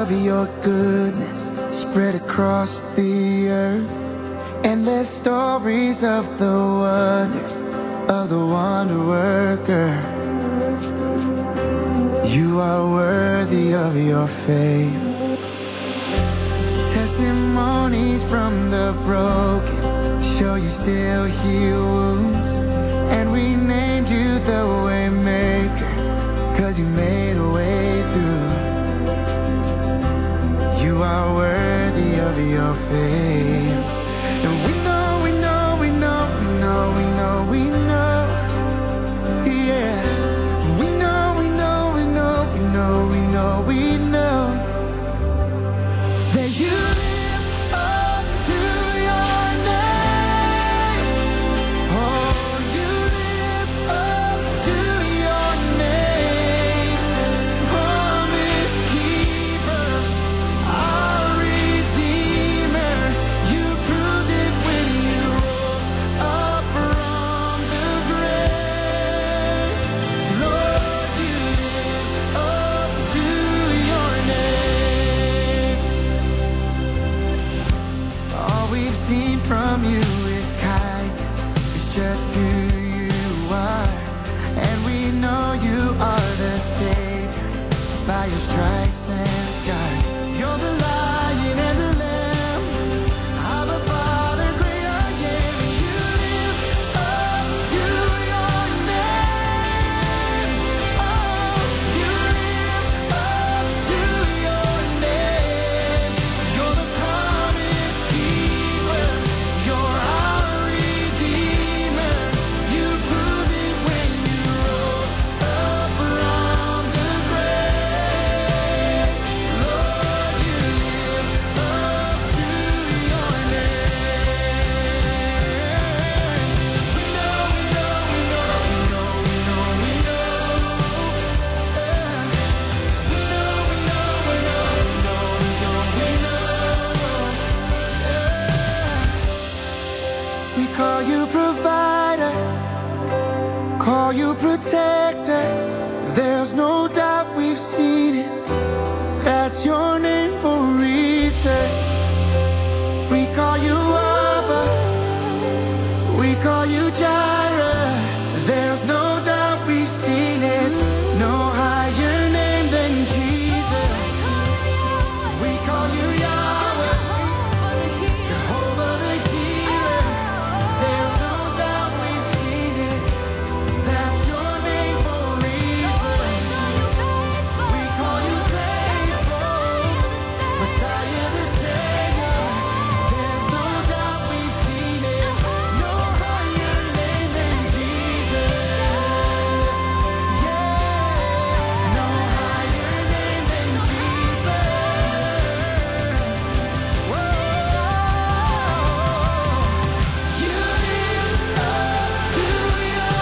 of your goodness spread across the earth. Endless stories of the wonders of the wonder worker. You are worthy of your fame. Testimonies from the broken show you still heal wounds. And we named you the way maker, 'cause you made a way through. You are worthy of your fame. And we know, we know, we know, we know, we know, we know. Yeah. We know, we know, we know, we know, we know, we know that you live up to your name. Oh, you live up to your name. Promise keeper, our redeemer. You proved it when you rose up from the grave. Lord, you live up to your name. All we've seen from you is kindness. It's just who you are. And we know you are the Savior by your stripes and scars. You're the Lion and the Lamb. Abba, Father, great I am. You live up to your name. Oh, you live up to your name. You're the promise keeper. You're our redeemer. You proved it when you rose up from the grave. Lord, you live up to your name. We know, we know, we know, we know, we know, we know. We know, we know, we know, we know, we know, we know. We call you provider, call you protector. There's no doubt we've seen it. That's your name for a reason. We call you Abba, we call you Jireh. There's no doubt we've seen it. No higher name than Jesus. We call you Yahweh, Jehovah the healer. There's no doubt we've seen it. That's your name for a reason. We call you faithful, Messiah the Savior. There's no doubt we've seen it. No higher name than Jesus. Yeah. No higher name than Jesus. Whoa. You live up to your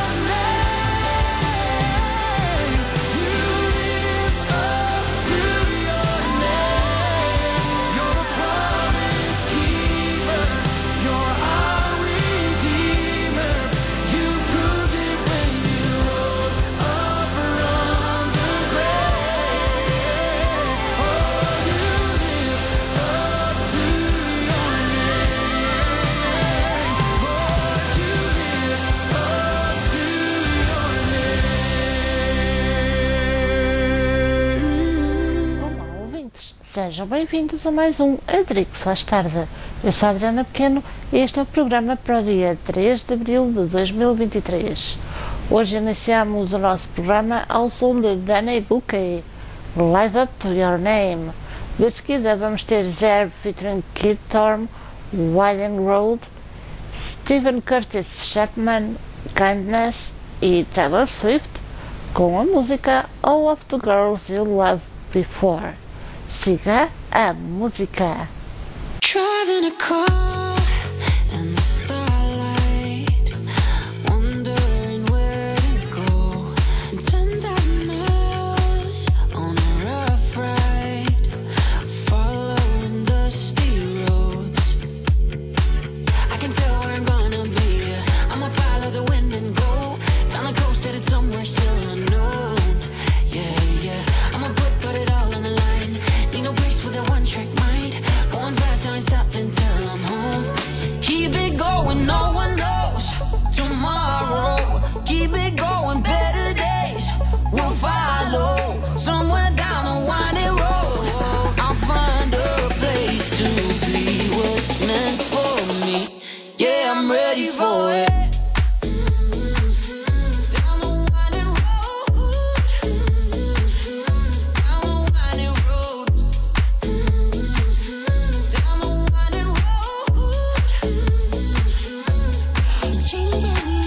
name. You live up to your name. You're the promise keeper. You're our redeemer. You proved it when you rose up from the grave. Oh, you live up to your name. Lord, you live up to your name. Olá, ouvintes. Sejam bem-vindos a mais um Adrix faz tarde. Eu sou a Adriana Pequeno e este é o programa para o dia 3 de abril de 2023. Hoje iniciamos o nosso programa ao som de Danny Bouquet, Live Up to Your Name. De seguida vamos ter Zerb featuring Kid Torm, Winding Road, Stephen Curtis Chapman, Kindness e Taylor Swift com a música All of the Girls You Loved Before. Siga a música. Driving a car in the starlight, wondering where to go. 10,000 miles on a rough ride, following dusty roads. I can tell where I'm gonna be. I'ma follow the wind and go down the coast, headed somewhere still unknown. Yeah, yeah. I'ma put it all on the line. Need no place for it. Down the winding road. Down the winding road. Down the winding road. Changes me.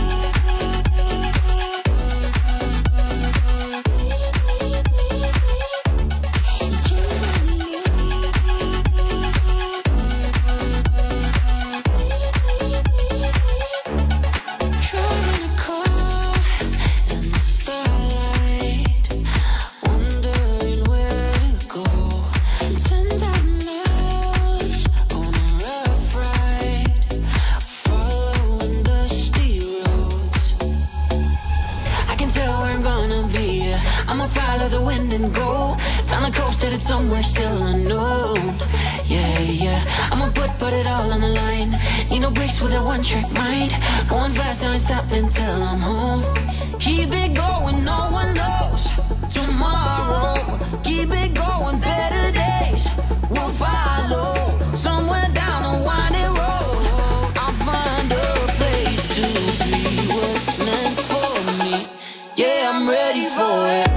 The wind and go down the coast till it's somewhere still unknown. Yeah, yeah, I'ma put it all on the line. Need no breaks with a one-trick mind. Going fast, I ain't stopping till I'm home. Keep it going, no one knows tomorrow. Keep it going, better days will follow. Somewhere down the winding road, I'll find a place to be what's meant for me. Yeah, I'm ready for it.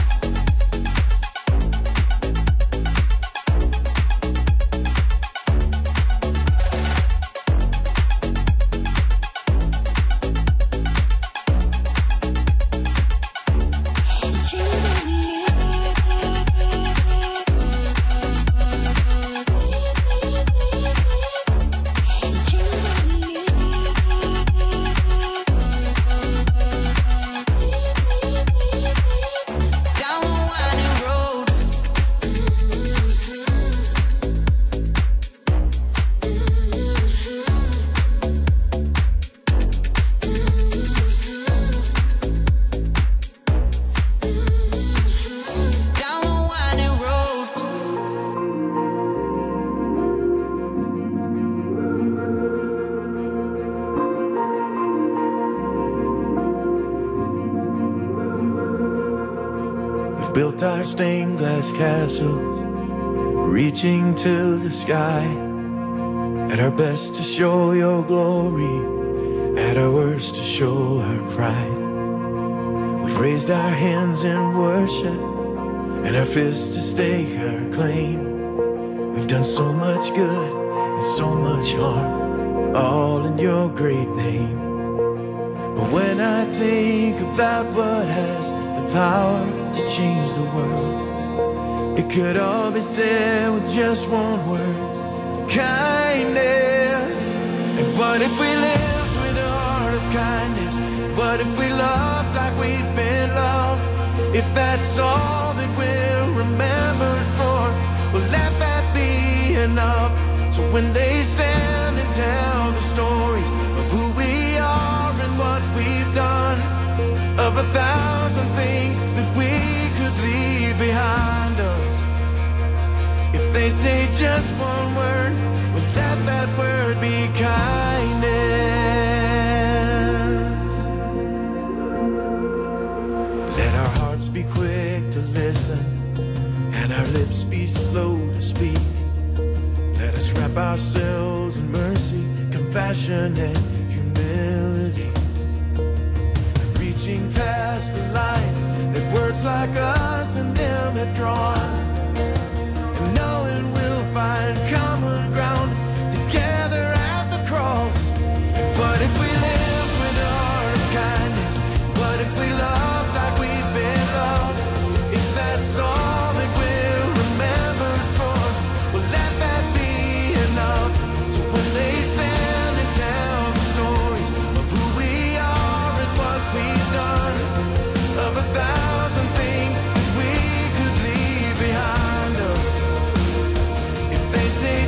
Built our stained glass castles, reaching to the sky. At our best to show your glory, at our worst to show our pride. We've raised our hands in worship, and our fists to stake our claim. We've done so much good and so much harm, all in your great name. But when I think about what has the power to change the world, it could all be said with just one word: kindness. And what if we lived with a heart of kindness? What if we loved like we've been loved? If that's all that we're remembered for, well, let that be enough. So when they stand and tell the stories of who we are and what we've done, of 1,000 things that we could leave behind us, if they say just one word, well, let that word be kindness. Let our hearts be quick to listen and our lips be slow to speak. Let us wrap ourselves in mercy, compassion, and humility, reaching past the lines that words like us and them have drawn, and knowing we'll find common ground together at the cross. And what if we live with a heart of kindness? What if we love like we've been loved? If that's all that we're remembered for, well, let that be enough. So when they stand and tell the stories of who we are and what we've done, of 1,000 things we could leave behind us, if they say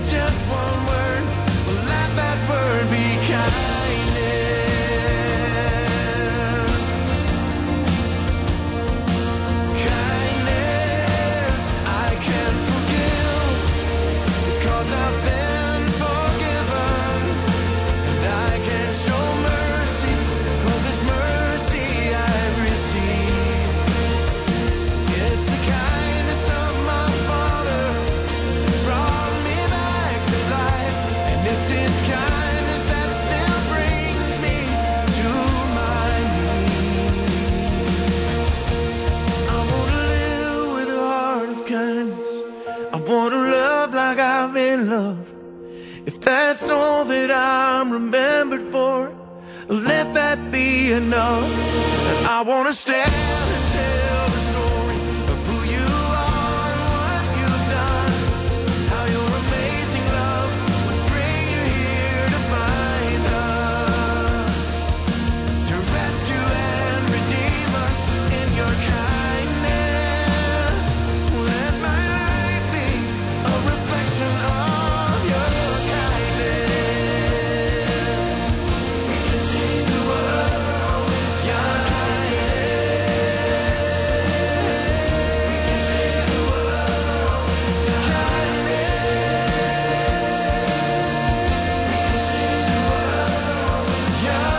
wanna love like I've been loved. If that's all that I'm remembered for, let that be enough. And I wanna stand and tell the story of who you are and what you've done. How your amazing love would bring you here to find us, to rescue and redeem us in your kindness. Let my life be a reflection of your kindness. We can change the world with your kindness. We can change the world with your kindness. We can change the world with your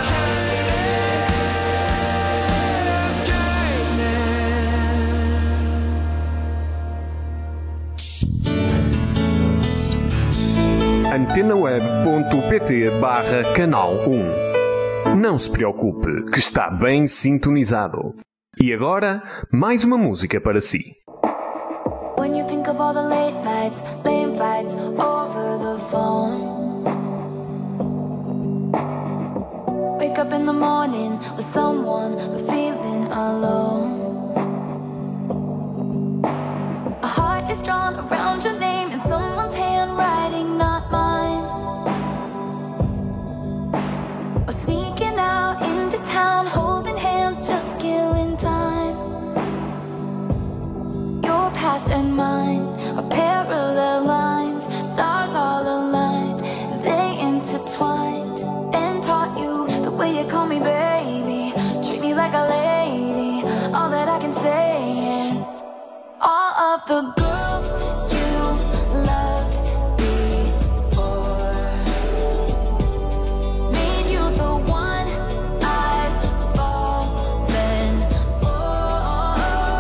kindness. antenaweb.pt/canal 1. Não se preocupe, que está bem sintonizado. E agora, mais uma música para si. When you think of all the late nights, lame fights over the phone. Wake up in the morning with someone but feeling alone. A heart is drawn around your name in someone's handwriting, not mine. Or sneaking out into town, holding hands, just killing time. Your past and mine are parallel lines, stars all aligned, and they intertwined. And taught you the way you call me baby, treat me like a lady. All that I can say is, all of the girls you loved before made you the one I've fallen for.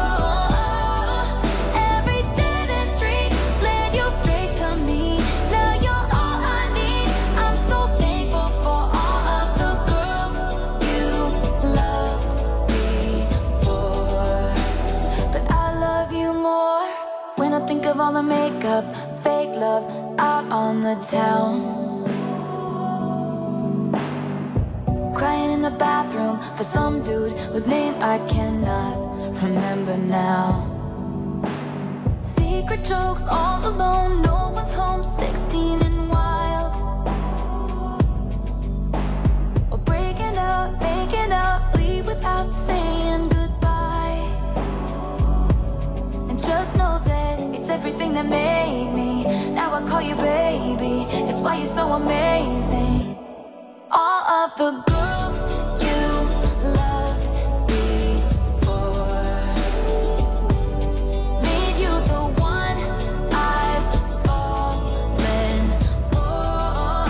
Every dead end street led you straight to me. Now you're all I need. I'm so thankful for all of the girls you loved before. But I love you more when I think of all the makeup, fake love out on the town. Crying in the bathroom for some dude whose name I cannot remember now. Secret jokes all alone, no one's home, 16 and wild. Or breaking up, making up, leave without saying goodbye. And just know that it's everything that made me. Now I call you baby, it's why you're so amazing. All of the girls you loved before made you the one I've fallen for.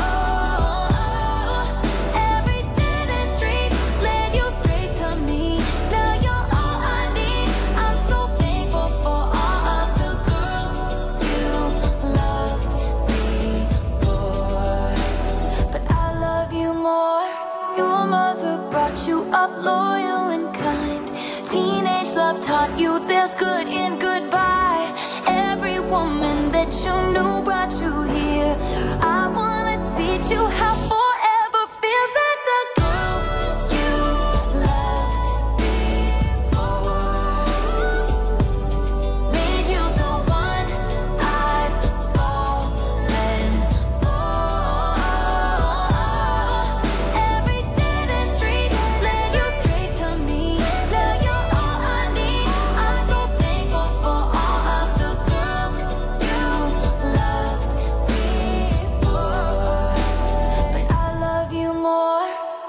Every dead end street led you straight to me. Now you're all I need. I'm so thankful for all of the girls you loved before. But I love you more. Your mother brought you up loyal and kind. Teenage love taught you there's good in goodbye. Every woman that you knew brought you here. I wanna teach you how forever feels. At the girls you loved before made you the one I've fallen for. Every dead end street led you straight to me. Now you're all I need. I'm so thankful for all of the girls you loved before. But I love you more.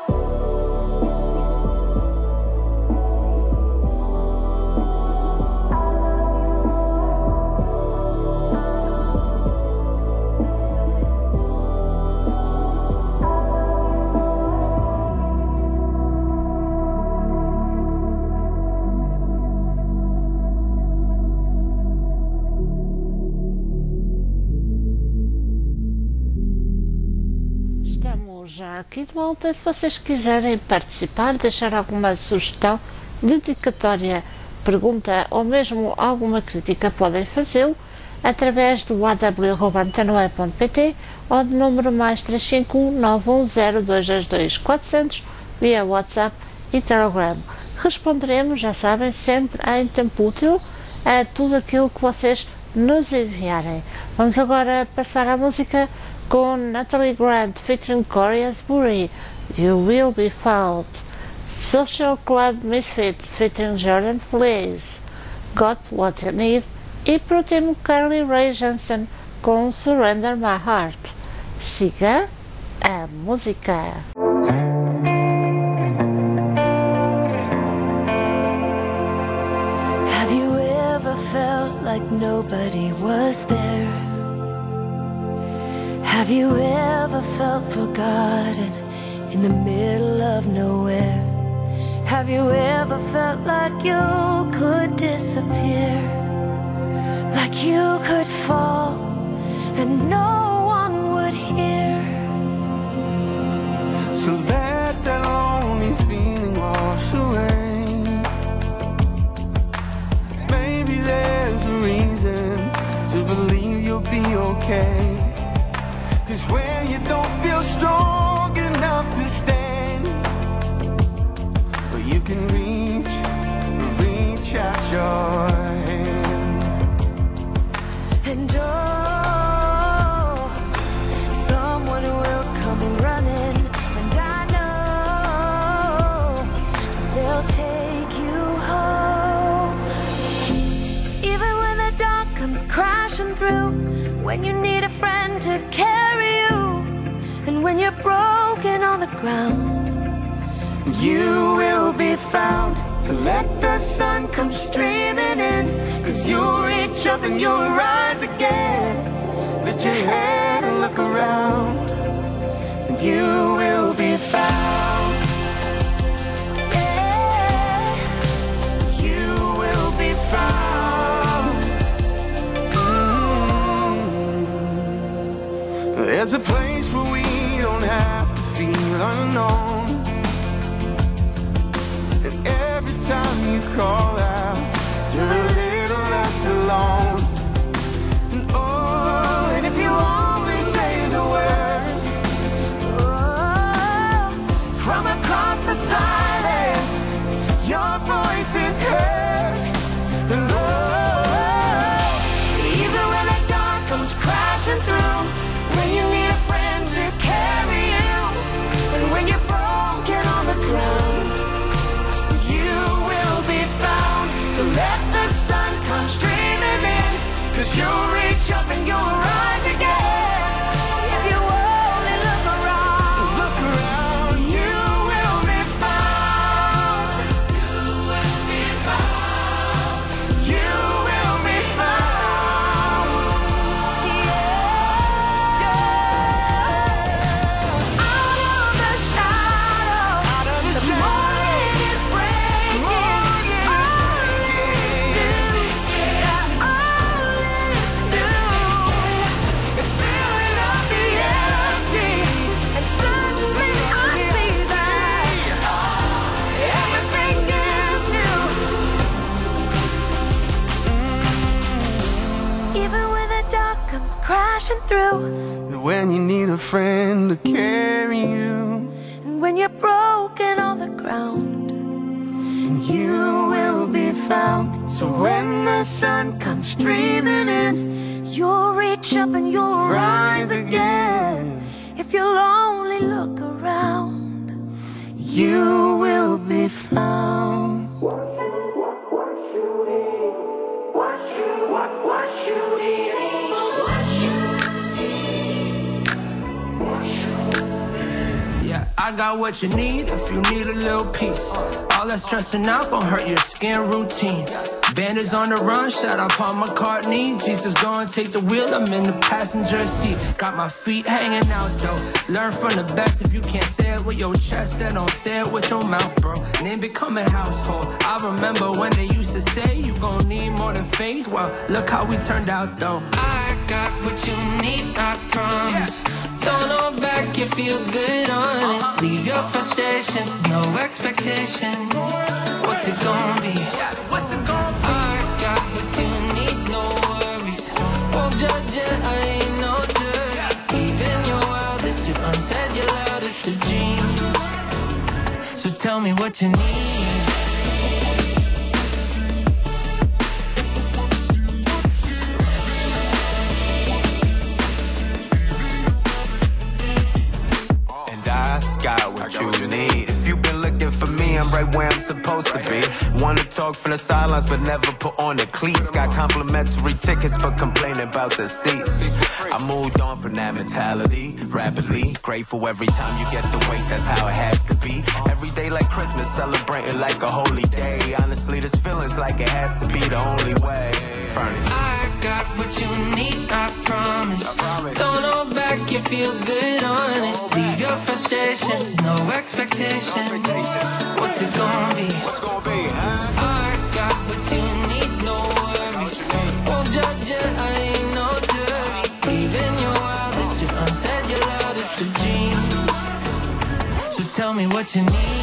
Estamos já aqui de volta. Se vocês quiserem participar, deixar alguma sugestão, dedicatória, pergunta ou mesmo alguma crítica, podem fazê-lo através do aw@antenoe.pt ou do número mais 351 910 222 400 via WhatsApp e Telegram. Responderemos, já sabem, sempre em tempo útil a tudo aquilo que vocês nos enviarem. Vamos agora passar à música com Natalie Grant featuring Corey Asbury, You Will Be Found. Social Club Misfits featuring Jordan Fleas, Got What You Need. E por último, Carly Rae Jepsen com Surrender My Heart. Siga a música. Have you ever felt like nobody was there? Have you ever felt forgotten in the middle of nowhere? Have you ever felt like you could disappear? Like you could fall and no one would hear? So let that lonely feeling wash away. Maybe there's a reason to believe you'll be okay. 'Cause when you don't feel strong enough to stand, but you can reach out your hand. And oh, someone will come running, and I know they'll take you home. Even when the dark comes crashing through, when you need a friend to carry you, and when you're broken on the ground, You will be found. So let the sun come streaming in, 'cause you'll reach up and you'll rise again. Lift your head and look around, and you will be found. yeah. You will be found. There's a place where we don't have to feel unknown. And every time you call out, you're a little less alone. And oh, and if you only say the word, Oh, from across the silence, your voice is heard. And oh, even when the dark comes crashing through, when you need a friend to carry you, and when you're broken on the ground, you will be found. So let the sun come streaming in, 'cause you'll reach up and you'll rise again. if you only look around, Look around, you will be found. You will be found. You will be found. out of the shadow, Out of the the shadow. morning is breaking. Morning is It's filling up the empty, And suddenly I see that everything is new. even when the dark comes crashing through, When you need a friend to carry you, and when you're broken on the ground, you will be found. So when the sun comes streaming in, you'll reach up and you'll rise again. if you'll only look around. You will be found. Yeah, I got what you need if you need a little peace. All that stressing out gon' hurt your skin routine. Bandits on the run, shout out Paul McCartney. Jesus gonna take the wheel, I'm in the passenger seat. Got my feet hanging out though. Learn from the best, if you can't say it with your chest, then don't say it with your mouth, bro. Name becoming household. I remember when they used to say you gon' need more than faith. Well, look how we turned out though. I got what you need, I promise. Don't look back, you feel good, honest. Leave your frustrations, no expectations. What's it gonna be? What's it gonna be? I got what you need, no worries. what you need. Got what you need. If you've been looking for me, I'm right where I'm supposed to be. Wanna talk from the sidelines, but never put on the cleats. Got complimentary tickets, but complaining about the seats. I moved on from that mentality rapidly. Grateful every time you get the weight, that's how it has to be. Every day like Christmas, celebrating like a holy day. Honestly, this feeling's like it has to be the only way. Furnace. I got what you need, I promise. Don't hold back, you feel good, honest. Leave your frustrations, no expectations. What's it gonna be? I got what you need, no worries. Won't judge you, I ain't no jury. Even your wildest, your unsaid, your loudest of dreams. So tell me what you need.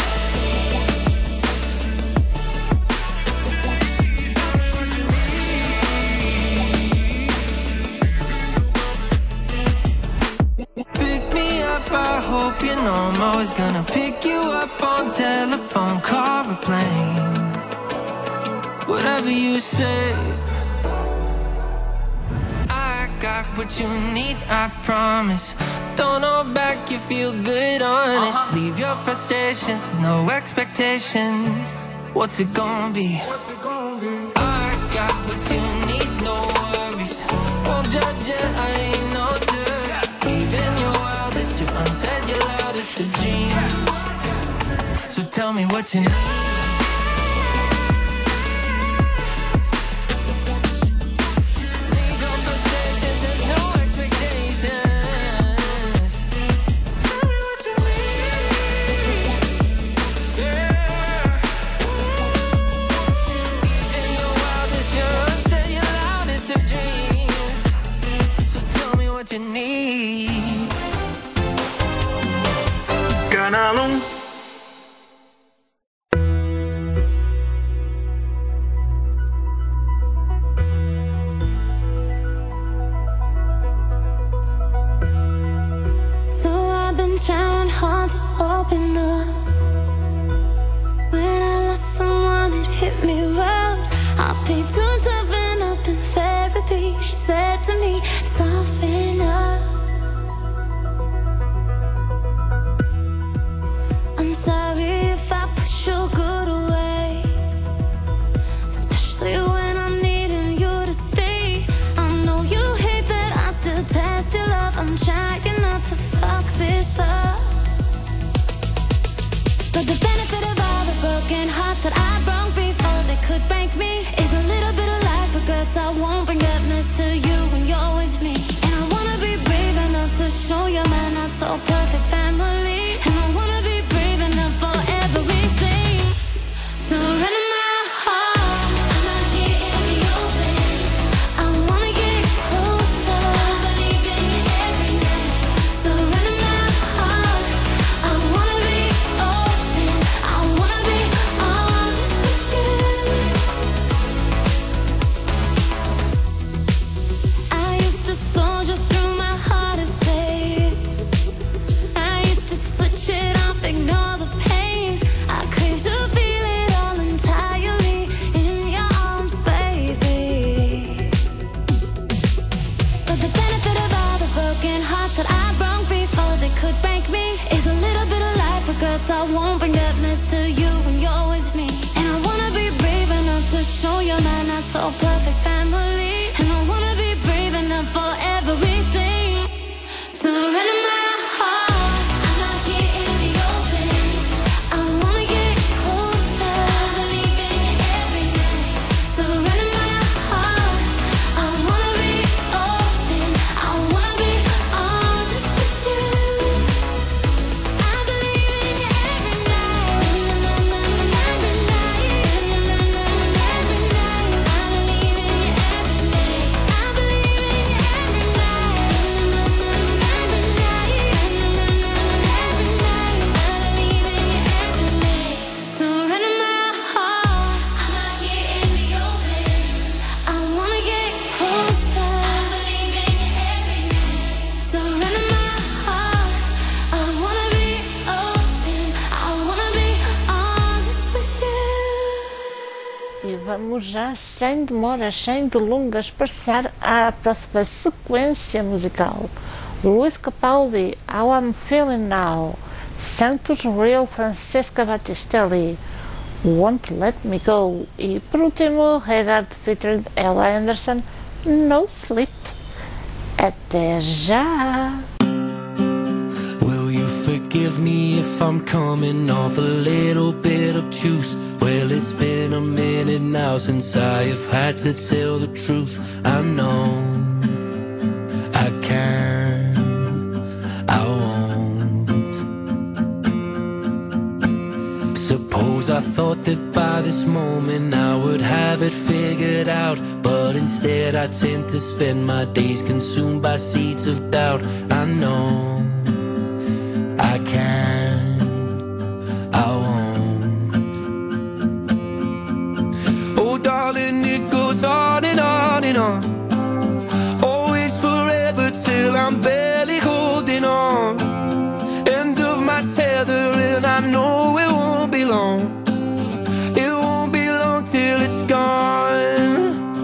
I hope you know I'm always gonna pick you up on telephone, car, or plane. Whatever you say. I got what you need, I promise. Don't hold back, you feel good, honest. Leave your frustrations, no expectations. What's it gonna be? I got what you need, no worries. Won't judge you, I ain't no dirt. Even your wildest, your unsaid, your loudest of dreams. So tell me what you need. You need. Canal 1. So I've been trying hard to open up. When I lost someone, it hit me rough. I'll be too toughen up in therapy. She said to me, soften up. I'm sorry if I push your good away, especially when I'm needing you to stay. I know you hate that I still test your love. I'm trying not to fuck this up, but the benefit of all the broken hearts that I broke before they could break me is a little bit of life regrets. I won't bring darkness to you when you're with me. And I wanna be brave enough to show you my not so perfect family. And I wanna be brave enough for everything. Surrender my heart, I'm out here in the open. I wanna get closer, I believe in you every night. Surrender my heart, I wanna be open. I wanna be honest with you. I used to soldier through my hardest days. I used to switch it off, ignore the pain. I crave to feel it all entirely in your arms, baby. But the benefit of all the broken hearts that I broke before they could break me is a little bit of life regrets. I won't bring darkness to you when you're with me. And I wanna be brave enough to show you my not so perfect family. And I wanna be brave enough for everything. Surrender my heart, I'm out here in the open. I wanna get closer, I believe in you every night. Surrender my heart, I wanna be open. I wanna be honest with you. I believe in you every night. Every night. I believe in you every night. I believe in you every night. vamos já, sem demoras, sem delongas, passar à próxima sequência musical. Luís Capaldi, How I'm Feeling Now. Santos Real, Francesca Battistelli, Won't Let Me Go. E por último, Haggard featuring Ella Anderson, No Sleep. Até já! Will you forgive me if I'm coming off a little bit obtuse? Well, it's been a minute now since I have had to tell the truth. I know I can, I won't. Suppose I thought that by this moment I would have it figured out, but instead I tend to spend my days consumed by seeds of doubt. I know I can, I won't. Oh darling, it goes on and on and on, always forever till I'm barely holding on. End of my tether and I know it won't be long. It won't be long till it's gone.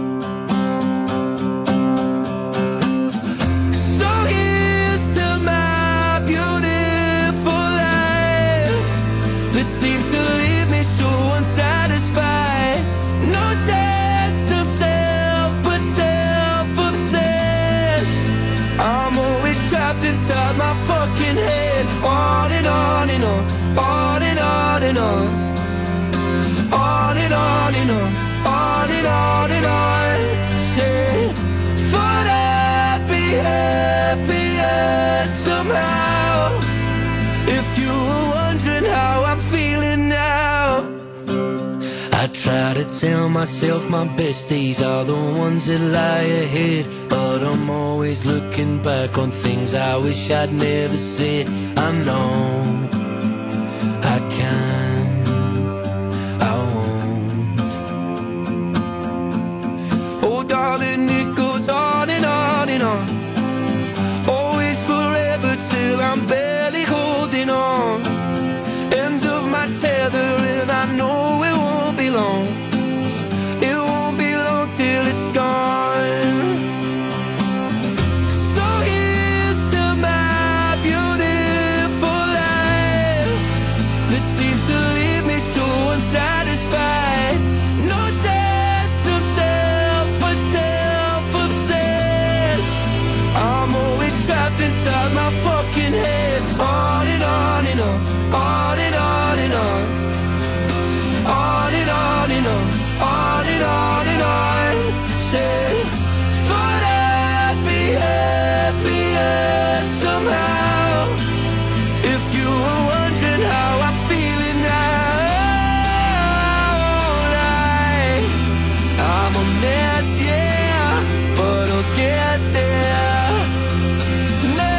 So here's to my beautiful life that seems to leave me so unsatisfied. No sense of self but self-obsessed. I'm always trapped inside my fucking head. On and on and on, on and on and on, on and on and on, on and on and on. Say, thought I'd be happier somehow. If you were wondering how I'm feeling now, I try to tell myself my best days are the ones that lie ahead, but I'm always looking back on things I wish I'd never said. I know I can, I won't. Oh darling, it goes on and on and on, always forever till I'm barely holding on. End of my tether and I know it won't be long. It won't be long till it's gone. So here's to my beautiful life that seems to leave me so unsatisfied. No sense of self but self-obsessed. I'm always trapped inside my fucking head. On and on and on, on and on and on, on and on and on, on and on and on. Say, thought I'd be happier somehow. If you were wondering how I'm feeling now, I'm a mess, yeah, but I'll get there. No,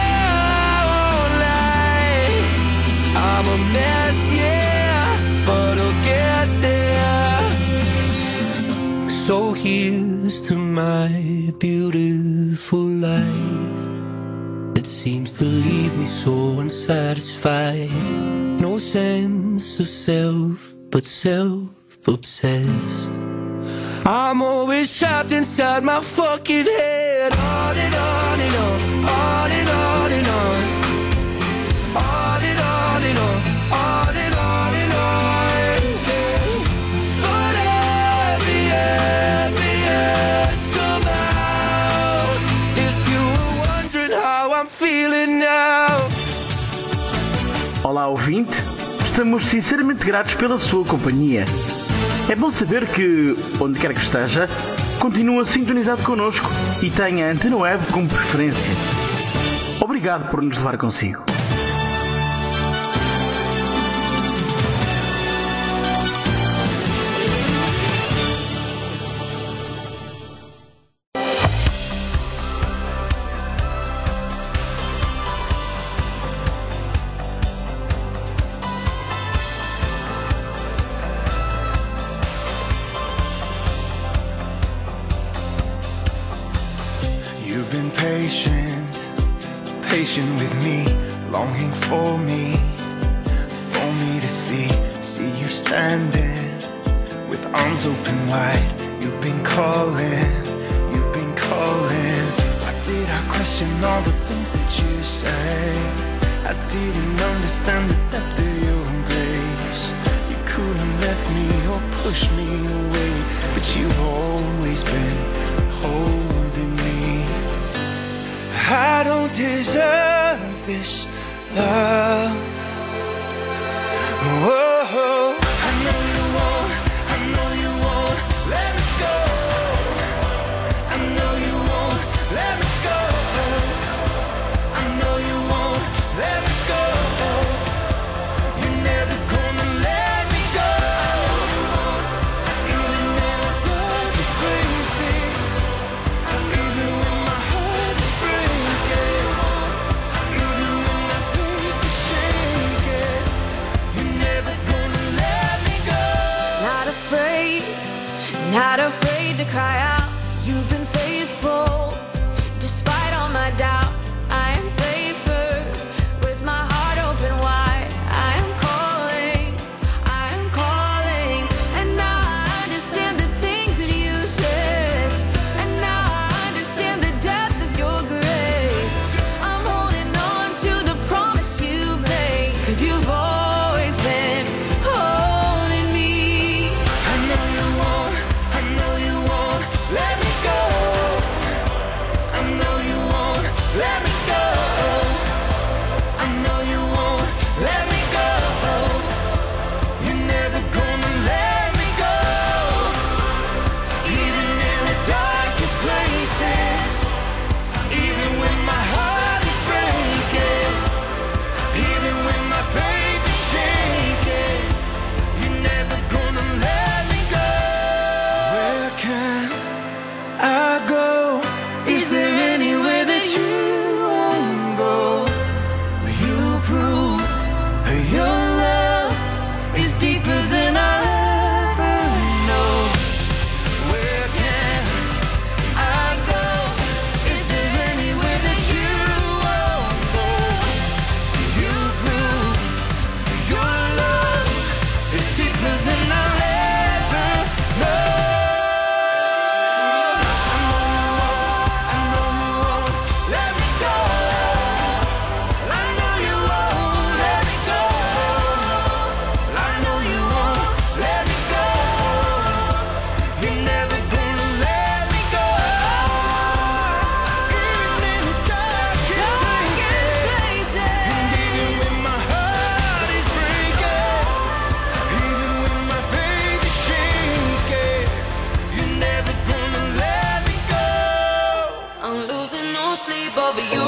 lie, I'm a mess, yeah, but I'll get there. So here's to my beautiful life that seems to leave me so unsatisfied. No sense of self but self-obsessed. I'm always trapped inside my fucking head. On and on and on, on and on and on, on and on and on, on and on and on. Say, thought I'd be happier somehow. If you were wondering how I'm feeling now. Olá ouvinte, estamos sinceramente gratos pela sua companhia. É bom saber que, onde quer que esteja, continua sintonizado connosco e tenha a Antena Web como preferência. Obrigado por nos levar consigo. You've been patient with me, longing for me to see you standing with arms open wide. You've been calling, you've been calling. Why did I question all the things that you say? I didn't understand the depth of your embrace. You couldn't left me or push me away, but you've always been holding me. I don't deserve this love. Whoa, I know you won't let me go. I know you won't let me go. I know you won't let me go. You're never gonna let me go. Even in the darkest places, even when my heart is breaking, even when my faith is shaking, you're never gonna let me go. Not afraid to cry out. You've been faithful, despite all my doubt. I am safer with my heart open wide. I am calling, and now I understand the things that you said, and now I understand the depth of your grace. I'm holding on to the promise you made, 'cause you've always been holding me. I know you won't let me go. I know you won't let me go. I know you won't let me go. You're never gonna let me go. Even in the darkest places, even when my heart is breaking, even when my faith is shaking, you're never gonna let me go. Where can I go? Is there anywhere that you won't go? You proved your love is deeper than I'll ever know. Where can I go? Is there anywhere that you won't go? You proved your love is deeper than I'll ever know. I know you won't let me go. I know you won't let me go. I know you won't let me go. You're never gonna let me go. Even in the darkest places, and even when my heart is breaking, even when my faith is shaking, you're never gonna let me go. I'm losing no sleep over you.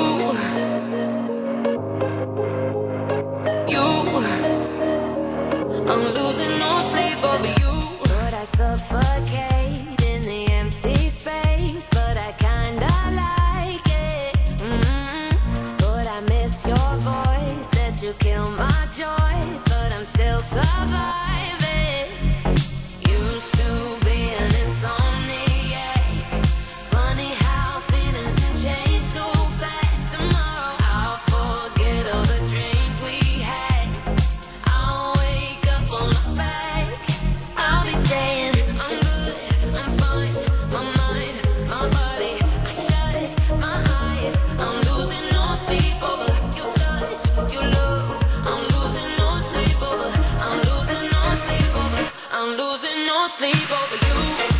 I'm losing no sleep over you. But I suffocate in the empty space, but I kinda like it. But I miss your voice, that you kill my joy, but I'm still surviving. Used to be an insomniac. Funny how feelings can change so fast. Tomorrow I'll forget all the dreams we had. I'll wake up on my back. I'll be saying I'm good, I'm fine. My mind, my body, I shut my eyes. I'm losing no sleep over your touch, your love. I'm losing no sleep over. I'm losing no sleep over. I'm losing no sleep over you.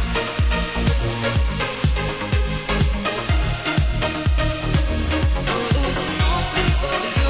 I'm losing no sleep over you.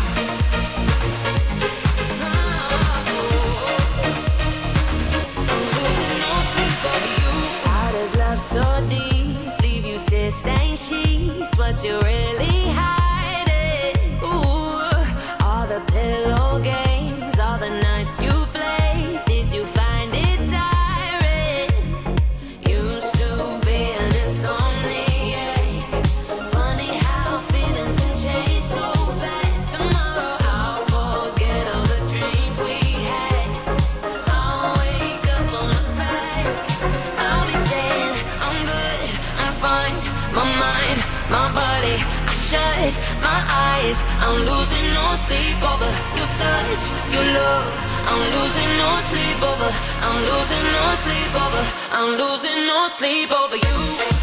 I'm losing no sleep over you. How does love so deep leave you to stain sheets? What you really hiding? Ooh, all the pillow games, all the nights you played. Did you find it tiring? Used to be an insomniac. Funny how feelings can change so fast. Tomorrow I'll forget all the dreams we had. I'll wake up on my back. I'll be saying I'm good, I'm fine. My mind, my body, I shut inside my eyes. I'm losing no sleep over your touch, your love. I'm losing no sleep over. I'm losing no sleep over. I'm losing no sleep over you.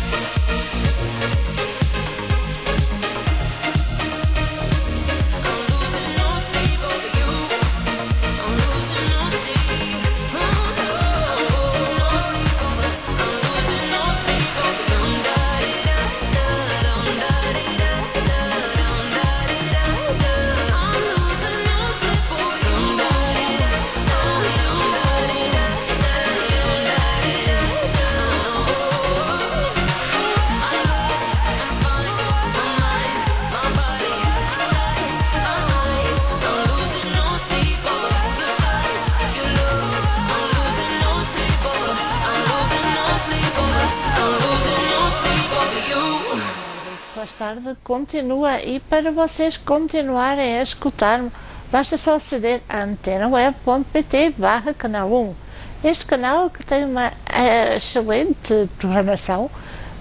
Mais tarde continua, e para vocês continuarem a escutar-me basta só aceder a antenaweb.pt/canal 1. Este canal que tem uma excelente programação,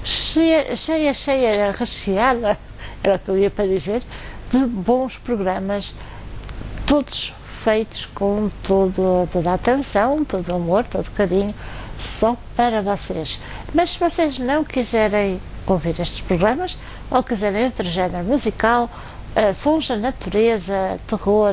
cheia, recheada, era o que eu ia para dizer, de bons programas, todos feitos com toda a atenção, todo o amor, todo o carinho, só para vocês. Mas se vocês não quiserem ouvir estes programas, ou quiserem outro género musical, sons da natureza, terror,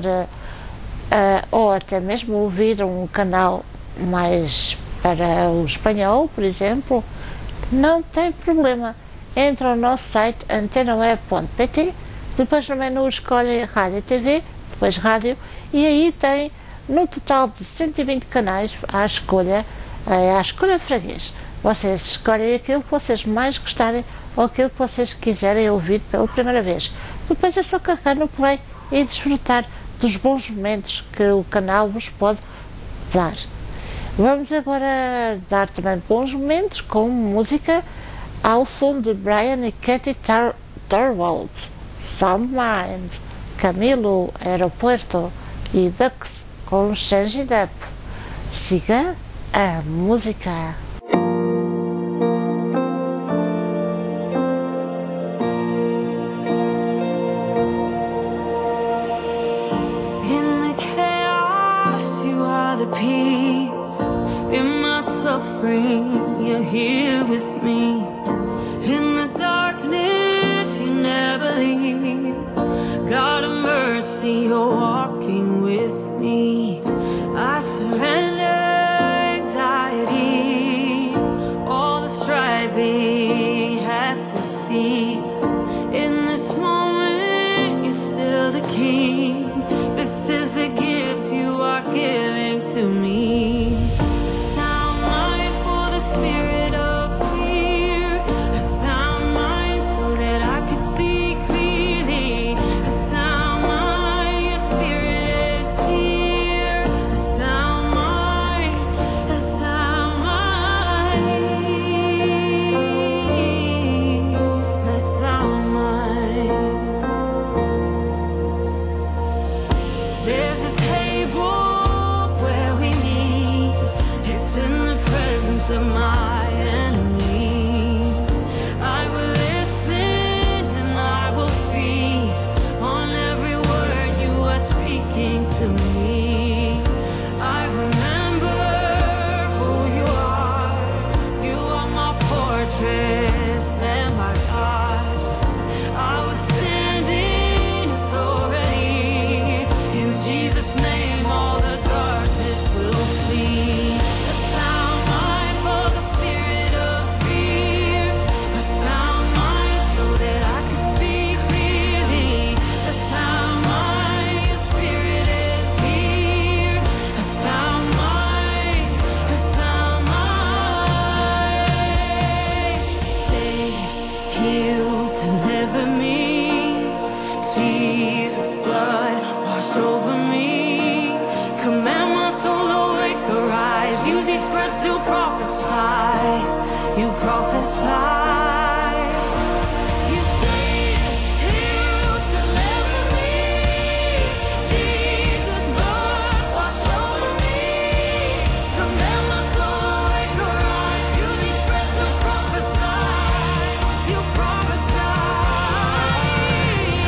ou até mesmo ouvir um canal mais para o espanhol, por exemplo, não tem problema. Entra no nosso site antenaweb.pt, depois no menu escolhem Rádio e TV, depois Rádio, e aí tem no total de 120 canais à escolha de freguês. Vocês escolhem aquilo que vocês mais gostarem ou aquilo que vocês quiserem ouvir pela primeira vez. Depois é só carregar no play e desfrutar dos bons momentos que o canal vos pode dar. Vamos agora dar também bons momentos com música ao som de Brian e Katy Thorwald, Sound Mind, Camilo, Aeropuerto e Dux com Change It Up. Siga a música. Peace in my suffering, you're here with me. In the darkness, you never leave. God of mercy, you're walking with me. I surrender anxiety, all the striving has to cease. In this moment, you're still the King. This is a gift you are giving to me. A sound mind for the spirit of fear. A sound mind so that I could see clearly. A sound mind, your spirit is here. A sound mind, a sound mind. A sound mind. There's a table where we meet. It's in the presence of my enemies. I will listen and I will feast on every word you are speaking to me. I remember who you are. You are my fortress and my God. I will stand in authority. In Jesus' name, all the darkness will flee. A sound mind for the spirit of fear. A sound mind so that I could see clearly. A sound mind, your spirit is here. A sound mind, a sound mind. Saved, healed, deliver me. Jesus' blood wash over me. Command my soul awake, arise. Use each breath to prophesy. You prophesy. You save, heal, deliver me. Jesus' blood wash over me. Command my soul awake, arise. Use each breath to prophesy. You prophesy.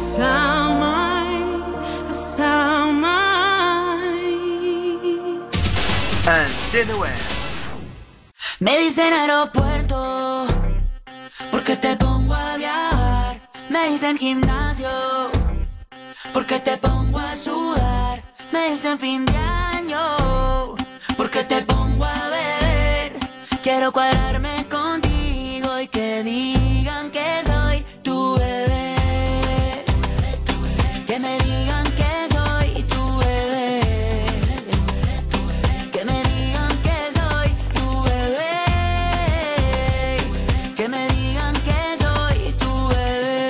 sound mind, a sound mind. Antena Web. Me dicen aeropuerto, porque te pongo a viajar. Me dicen gimnasio, porque te pongo a sudar. Me dicen fin de año, porque te pongo a beber. Quiero cuadrarme contigo y que digan que soy tu bebé. Que me digan que soy tu bebé. Que me digan que soy tu bebé. Que me digan que soy tu bebé.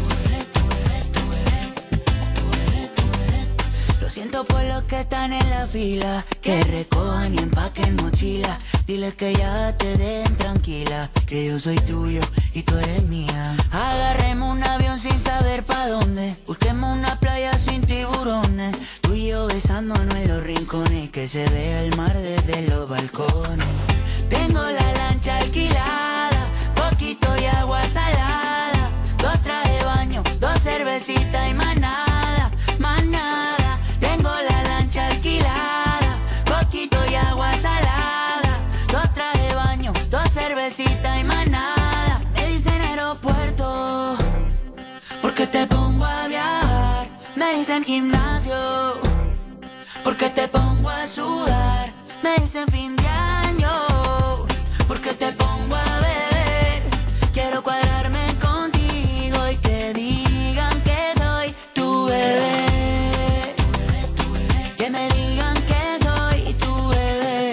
Lo siento por los que están en la fila, que recojan y empaquen mochila. Dile que ya te den tranquila, que yo soy tuyo y tú eres mía. Agarremos un avión sin saber pa' dónde, busquemos una playa sin tiburones. Tú y yo besándonos en los rincones, que se vea el mar desde los balcones. Tengo la lancha alquilada, poquito y agua salada. 2 trajes de baño, 2 cervecitas y más nada, más nada. Tengo la lancha alquilada, poquito y agua salada. 2 trajes de baño, 2 cervecitas y más nada. Me dicen aeropuerto, porque te pongo a viajar. Me dicen gimnasio, porque te pongo a sudar. Me dicen fin de año, porque te pongo a beber. Quiero cuadrarme contigo y que digan que soy tu bebé. Que me digan que soy tu bebé.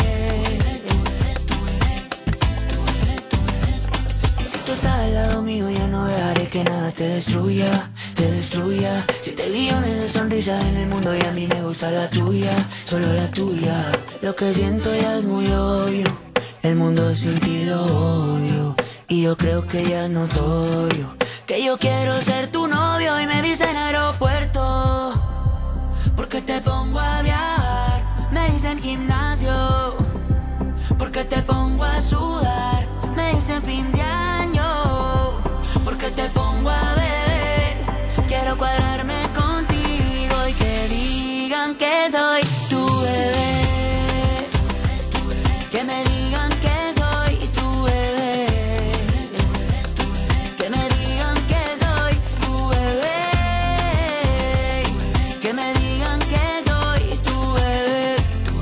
Y si tú estás al lado mío, ya no dejaré que nada te destruya, te destruya. 7 billones de sonrisas en el mundo y a mí me gusta la tuya, solo la tuya. Lo que siento ya es muy obvio, el mundo sin ti lo odio. Y yo creo que ya es notorio que yo quiero ser tu novio. Y me dicen aeropuerto, porque te pongo a viajar. Me dicen gimnasio, porque te pongo a sudar. Me dicen fin de año, porque te pongo a beber. Quiero cuadrarme contigo y que digan que soy tu bebé. Que me digan que soy tu bebé. Que me digan que soy tu bebé. Que me digan que soy tu bebé.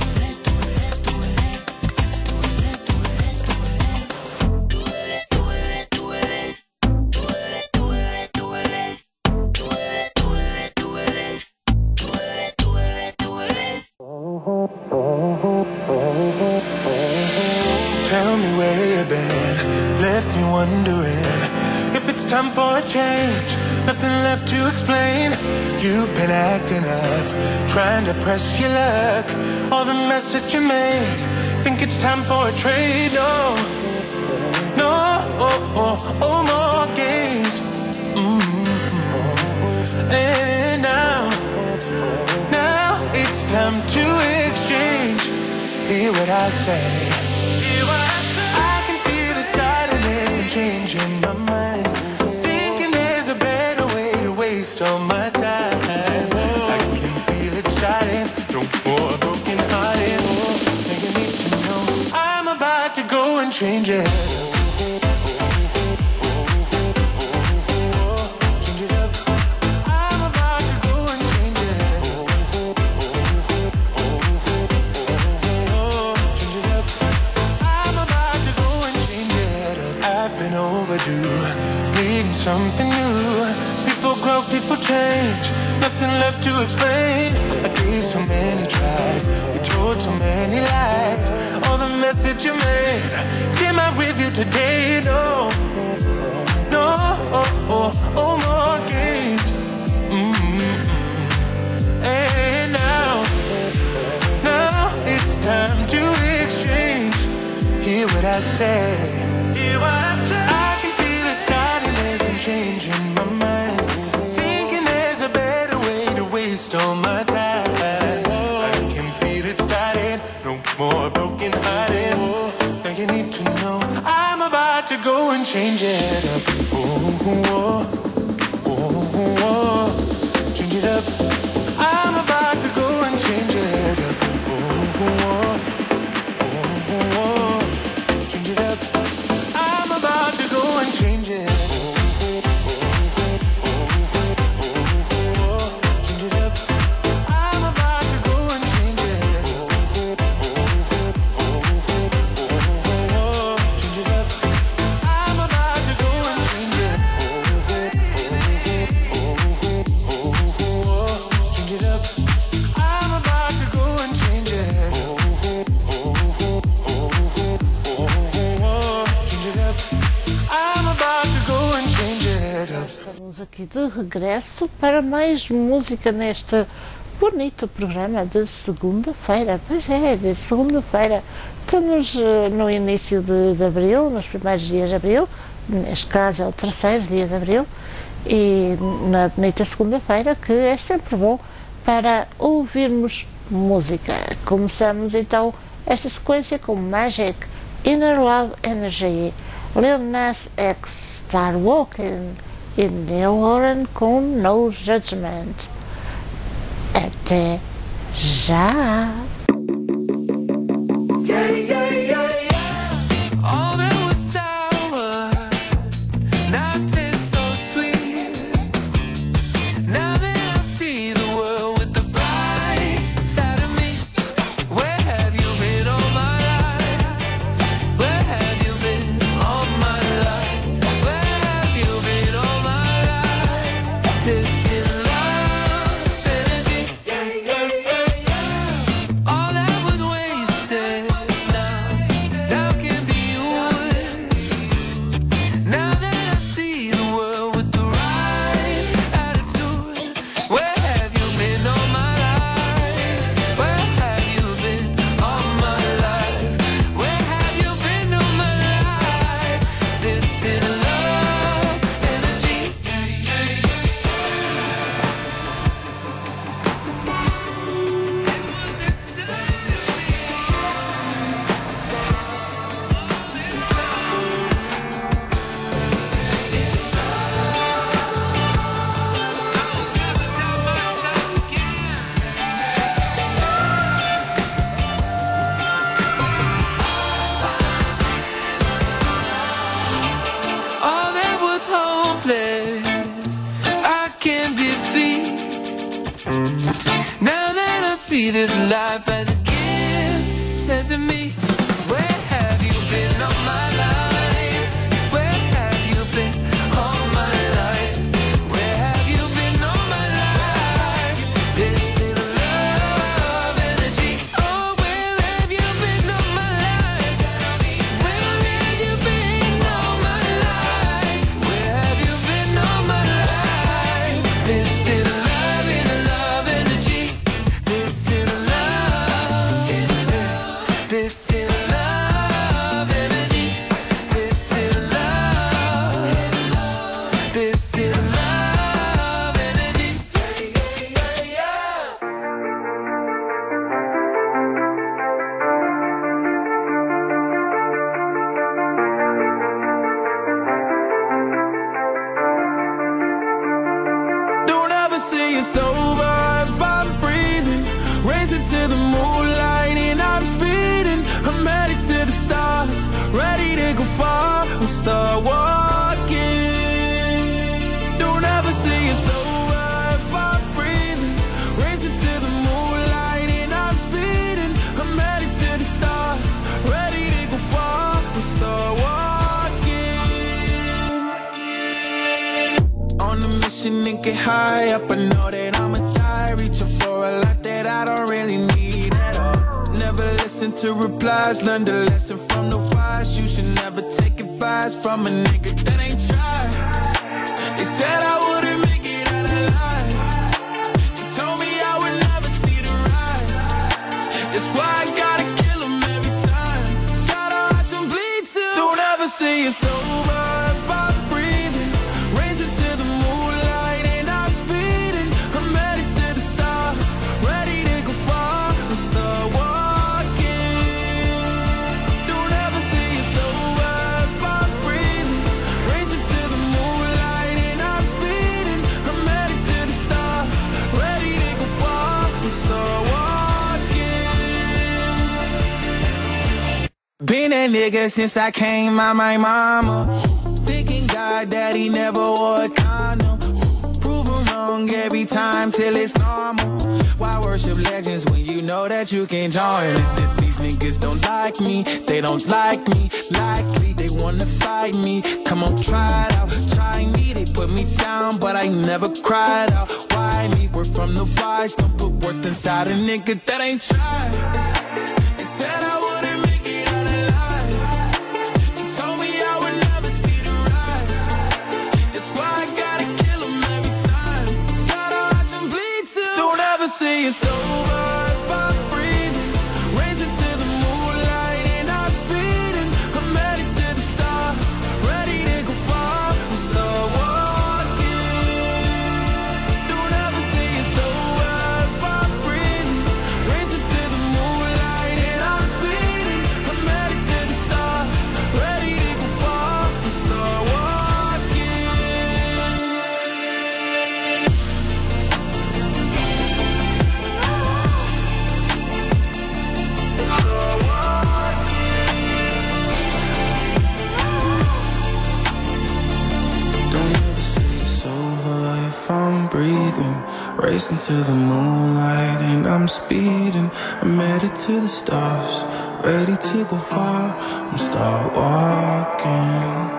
Tell me where you've been, left me wondering if it's time for a change. Nothing left to explain. You've been acting up, trying to press your luck. All the mess that you made, think it's time for a trade. No, no, oh, more games. And now it's time to exchange. Hear what I say. I can feel it starting and changing my mind. Thinking there's a better way to waste all my time. I can feel it starting, no more broken hearted. And you need to know I'm about to go and change it. Change it up. I'm about to go and change it. Change it up. I'm about to go and change it up. I've been overdue, needing something new. People grow, people change, nothing left to explain. I gave so many tries, you told so many lies. All the mess that you made, see my review today. No, no, oh, more games. And now it's time to exchange. Hear what I say. Hear what I say. I can feel it starting, has been changing my mind. Thinking there's a better way to waste all my time. I can feel it starting, no more broken hearted. Now you need to know I'm about to go and change it up. Oh, oh, oh, oh. Estamos aqui de regresso para mais música neste bonito programa de segunda-feira. Pois é, de segunda-feira. Estamos no início de abril, nos primeiros dias de abril, neste caso é o terceiro dia de abril, e na bonita segunda-feira, que é sempre bom para ouvirmos música. Começamos então esta sequência com Magic, Inner Love Energy, Lil Nas X, Star Walking e Neil Horan com No Judgment. Até já! All that was sour now tastes so sweet. Now that I see the world with the bright side of me. Where have you been all my life? Where have you been all my life? Where have you been all my life? This is love energy. All that was wasted now can be yours. Now that I see the world with the right attitude. Where have you been all my life? Where have you been all my life? Where have you been all my life? This is love energy. All that was hopeless, I can defeat. Now that I see this life as a gift sent to me. Where have you been all my life? Where have you been all my life? Where have you been all my life? This is love energy. Oh, where have you been all my life? Where have you been all my life? Where have you been all my life? This is love energy. This is love. This is love energy. This is love. This is love energy. Don't ever say it's over if I'm breathing. Racing to the moonlight and I'm speeding. I'm headed to the stars, ready to go far. I'm start walking. Don't ever say it's over if I'm breathing. Racing to the moonlight and I'm speeding. I'm headed to the stars, ready to go far. I'm start walking. On a mission and get high up, I know that I'ma die. Reaching for a lot that I don't really need at all. Never listen to replies, learn the lesson from the wise. You should never take advice from a nigga that ain't tried. They said I wouldn't make it out alive. They told me I would never see the rise. That's why I gotta kill 'em every time. Gotta watch 'em bleed too. Don't ever say it's over if I'm breathing. Racing to the moonlight and I'm speeding. I'm headed to the stars, ready to go far. I'm start walking. Don't ever say it's over if I'm breathing. Racing to the moonlight and I'm speeding. I'm headed to the stars, ready to go far. I'm start walking. Been that nigga since I came out my mama. Thinking God that he never wore a condom. Proven wrong every time till it's normal. Why worship legends when you know that you can't join? These niggas don't like me, they don't like me. Likely they wanna fight me. Come on, try it out, try me. They put me down, but I never cried out. Why me? We're from the wise, don't put worth inside a nigga that ain't tried. They said I wouldn't make it out alive. They told me I would never see the rise. That's why I gotta kill breathing, racing to the moonlight, and I'm speeding. I'm headed to the stars, ready to go far. I'm start walking.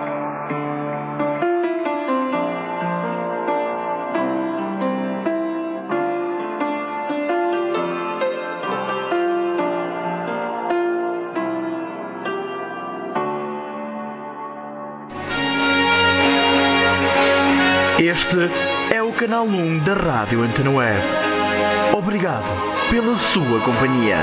Este é o canal 1 da Rádio Antena Web. Obrigado pela sua companhia.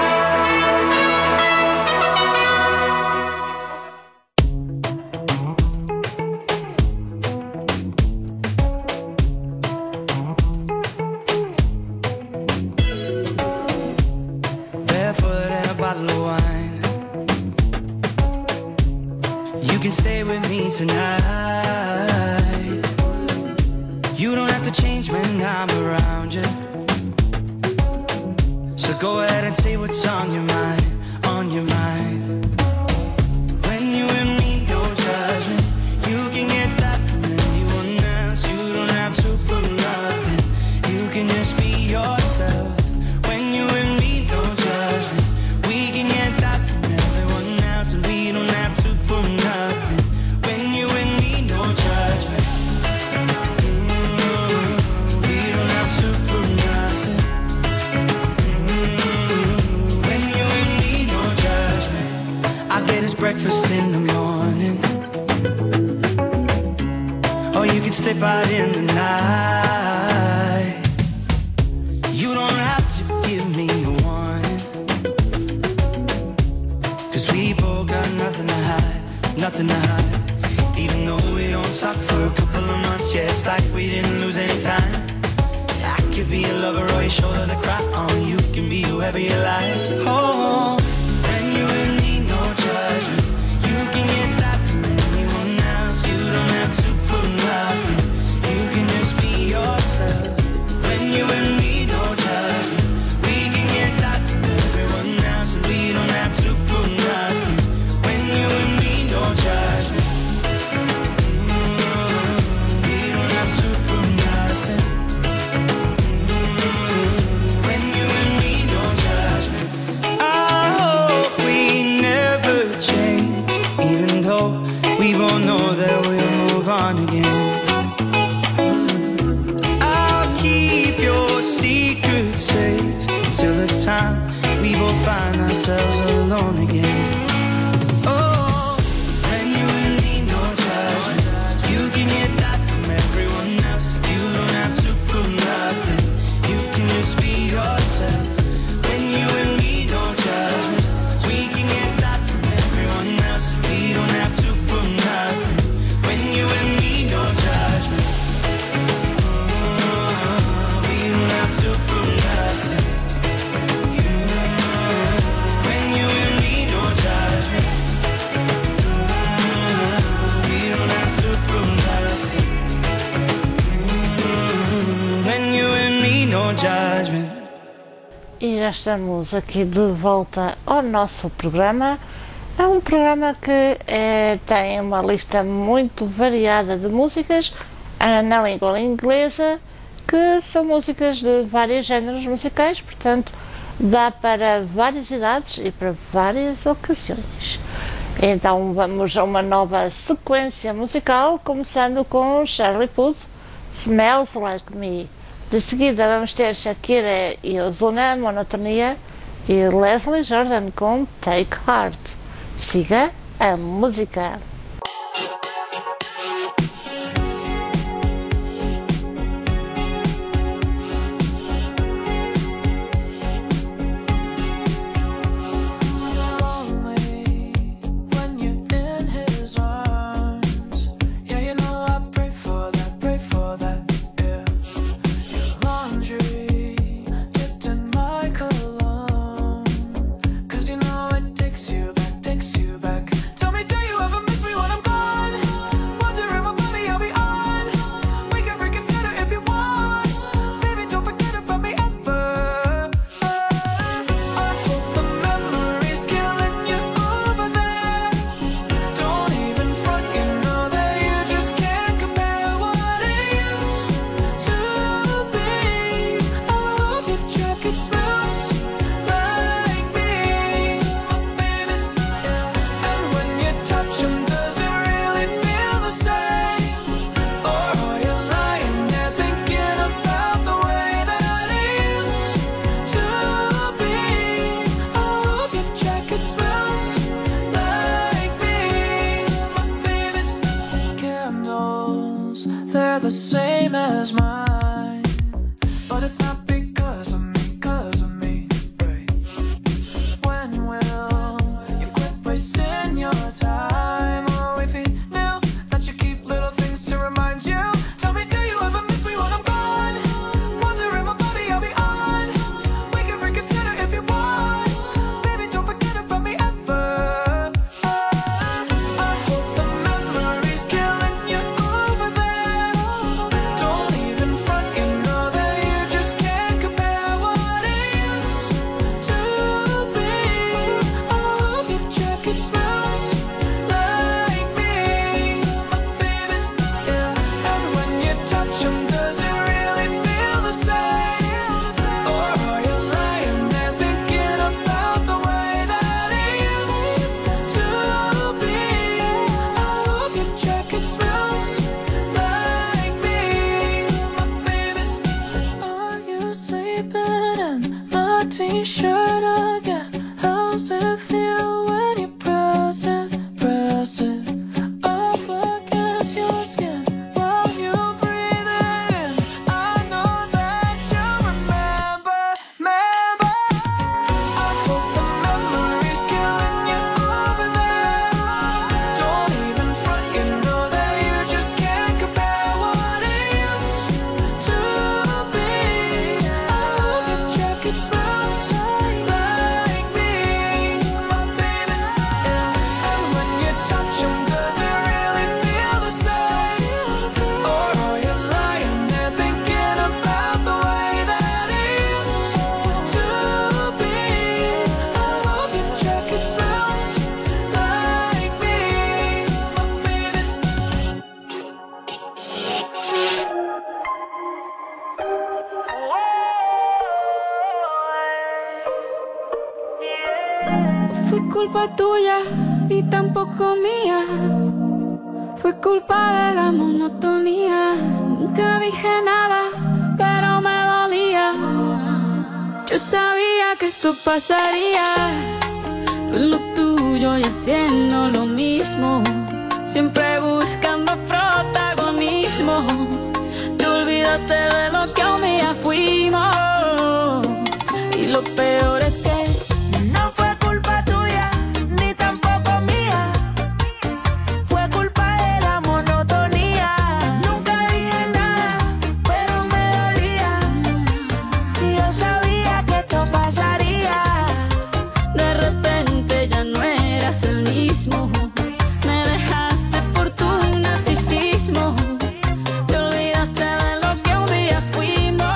Barefoot and a bottle of wine. You can stay with me tonight. You don't have to change when I'm around you. So go ahead and say what's on your mind, on your mind. When you and me, no judgment. You can get that from anyone else. You don't have to prove nothing. You can just be yourself. When you and me, no judgment. We can get that from everyone else, and we don't have to prove nothing. When you and me, no judgment. Breakfast in the morning, or you can slip out in the night. You don't have to give me a warning, 'cause we both got nothing to hide, nothing to hide. Even though we don't talk for a couple of months, yeah, it's like we didn't lose any time. I could be a lover or your shoulder to cry on. You can be whoever you like. Oh, when you and me, no judgment. You can get that from anyone else. You don't have to prove nothing. You can just be yourself. When you and me, no judgment. We can get that from everyone else, and we don't have to prove nothing. When you and me, no judgment. We don't have to prove nothing. When you and me, no judgment. I hope we never change, even though we both know that we'll move on again. I'll keep your secret safe until the time we both find ourselves alone again. Oh, when you and me, no judgment. You can get that from everyone else. You don't have to prove nothing. You can just be yourself. When you and me, no judgment. We can get that from everyone else. We don't have to prove nothing. When you and me, no judgment. We don't have to prove nothing. When you and me, no judgment. We don't have to prove nothing. When you and me, no judgment. E já estamos aqui de volta ao nosso programa. É um programa que tem uma lista muito variada de músicas na língua inglesa, que são músicas de vários géneros musicais, portanto dá para várias idades e para várias ocasiões. Então vamos a uma nova sequência musical, começando com Charlie Puth, Smells Like Me. De seguida vamos ter Shakira e Ozuna, Monotonia, e Leslie Jordan com Take Heart. Siga a música. Takes you back. Tell me, do you ever miss me? smiles, they're the same as mine. But it's not because of me, cause of me. Right. When will you quit wasting your time? Oh, if you knew that you keep little things to remind you. Tell me, do you ever miss me when I'm gone? Wonder in my body I'll be on. We can reconsider if you want. Baby, don't forget about me ever. I hope the memory's killing you over there. Don't even front, you know that you just can't compare what it used to be. I hope your jacket smells like me. My baby's, yeah. And when you touch him, does it really feel the same? Or are you lying there thinking about the way that it used to be? I hope your jacket smells like me. My baby's, are you sleeping in my t-shirt again? How's it feel when you press it up against your skin while you breathe it in? I know that you remember. I hope the memory's killing you over there. Don't even front, you know that you just can't compare what it used to be. I hope your jacket smells like me. My baby's, and when you touch him, does it really feel the same? Or are you lying there thinking about the way that it used to be? I hope your jacket smells like me. My baby's. No fue culpa tuya, ni tampoco mía. Fue culpa de la monotonía. Nunca dije nada, pero me dolía. Yo sabía que esto pasaría. Tú en lo tuyo y haciendo lo mismo. Siempre buscando protagonismo. Te olvidaste de lo que un día fuimos. Y lo peor es que No fue culpa tuya, ni tampoco mía. Fue culpa de la monotonía. Nunca dije nada, pero me dolía. Y yo sabía que esto pasaría. de repente ya no eras el mismo. Me dejaste por tu narcisismo. Te olvidaste de lo que un día fuimos.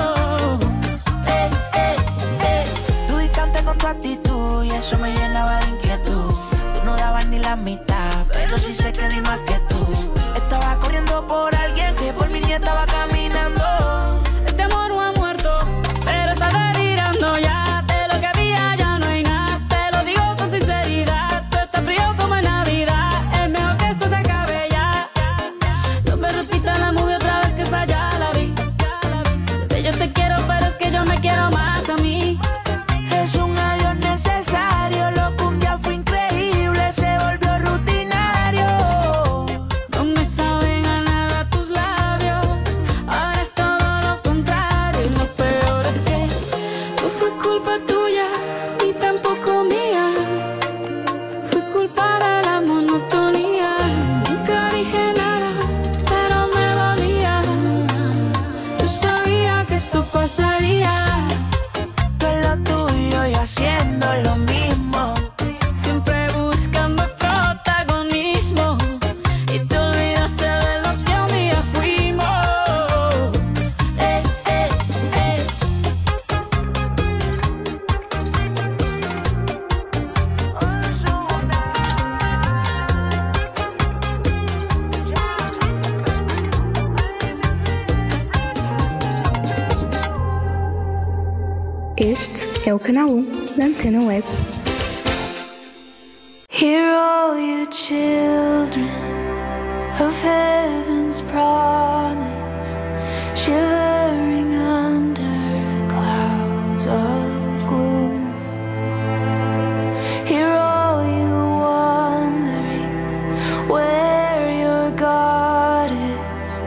Tú distante con tu actitud y eso me llenaba de inquietud. Tú no dabas ni la mitad, pero sí sé que di más que tú. Estaba corriendo por alguien que por mí ni estaba caminando. Este amor no ha muerto, pero está delirando ya. De lo que había ya no hay nada. Te lo digo con sinceridad. Tú estás frío como en Navidad. Es mejor que esto se acabe ya. No me repita la movie otra vez, que esa ya la vi. Bebé, yo te quiero, pero es que yo me quiero más a mí. Es un adiós necesario, lo que un día fue increíble se volvió rutinario. No me saben a nada tus labios. Ahora es todo lo contrario. Y lo peor es que no fue culpa tuya, ni tampoco mía. Fue culpa de la monotonía. Nunca dije nada, pero me dolía. Yo sabía que esto pasaría. Tú en lo tuyo y haciendo lo mismo. Siempre buscando protagonismo. Y te olvidaste de lo que un día fuimos. Este é o canal 1 da Antena Web. Hear all you children of heaven's promise, shivering under clouds of gloom. Hear all you wondering where your God is,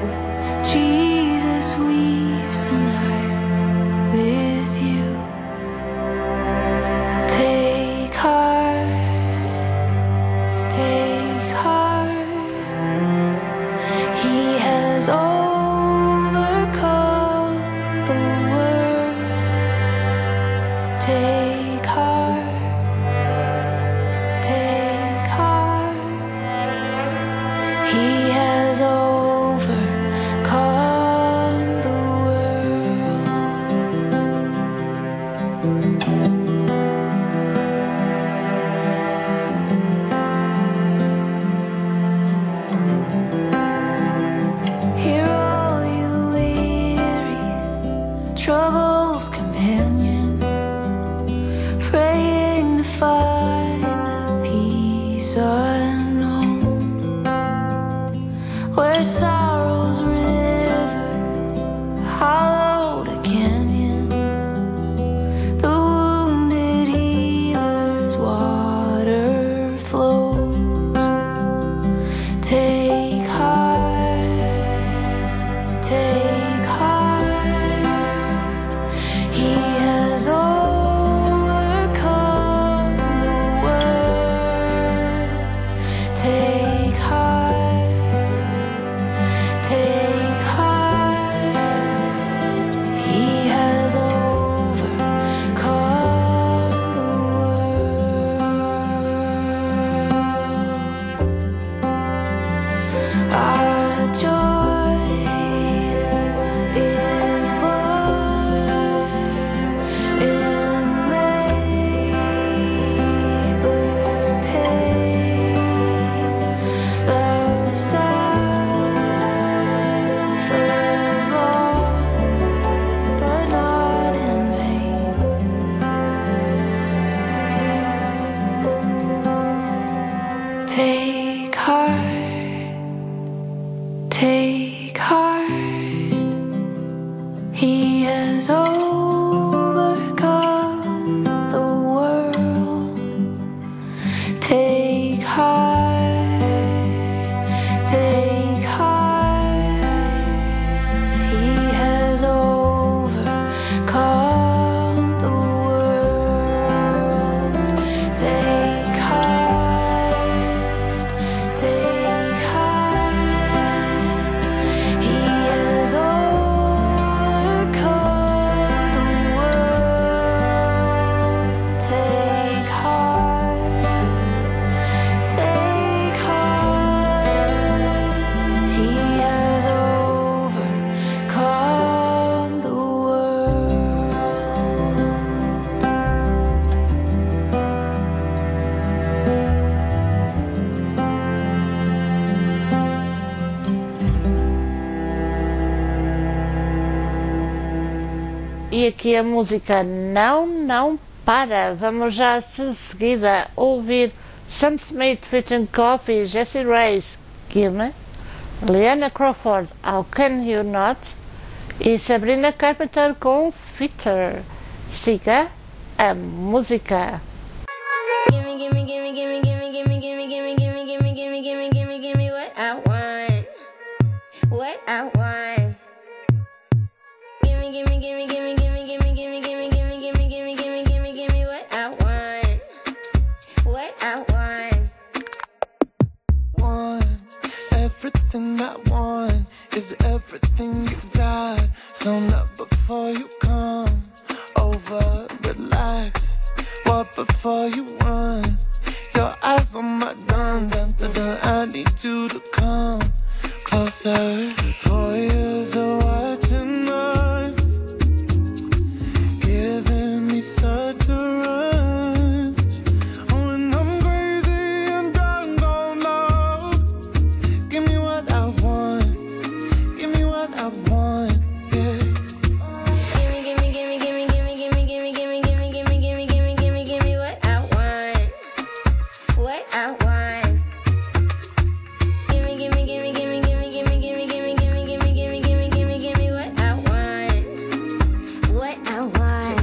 Take heart, he has overcome the world. Take heart, take heart, he has overcome the world. Take heart, take heart, he has overcome the world. Take heart, take heart, he has overcome the world. E aqui a música não para. Vamos já de seguida ouvir Sam Smith featuring Coffee, Jessie Reyes, Gimme, Liana Crawford, How Can You Not, e Sabrina Carpenter com Fitter. Siga a música. Gimme, gimme, gimme, gimme, gimme, gimme, gimme, gimme, gimme, gimme, gimme, gimme, gimme, gimme what I want. What I want. Gimme, gimme, gimme, gimme, gimme, gimme, gimme, gimme, gimme, gimme, gimme, gimme, gimme, gimme what I want. What I want. Want everything I want is everything you got. So not before you come over, relax. What before you run? Your eyes on my gun, dun, dun, dun. I need you to come closer. 4 years of watching us, giving me such a rush. When I'm crazy and I'm gone low, give me what I want, give me what I want, yeah. Gimme, gimme, gimme, gimme, gimme, gimme, gimme, gimme, gimme, gimme, gimme, gimme, gimme, gimme what I want. What I want. Gimme, gimme, gimme, gimme, gimme, gimme, gimme, gimme, gimme, gimme, gimme, gimme, gimme, gimme what I want. What I want.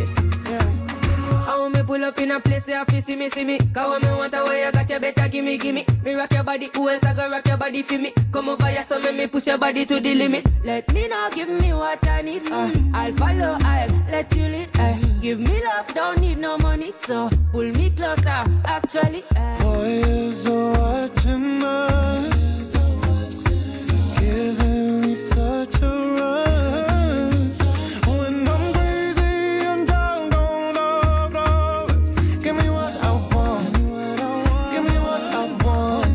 I want me pull up in a place where you see me. Cause when me want a way you got you better gimme. Me rock your body, who else I go rock your body for me? Come over here so me push your body to the limit. Let me know, give me what I need. I'll follow, I'll let you lead. Give me love, don't need no money. So pull me closer, actually. 4 years of watching us, giving me such a rush. When I'm crazy and down, don't know. Give me what I want, give me what I want.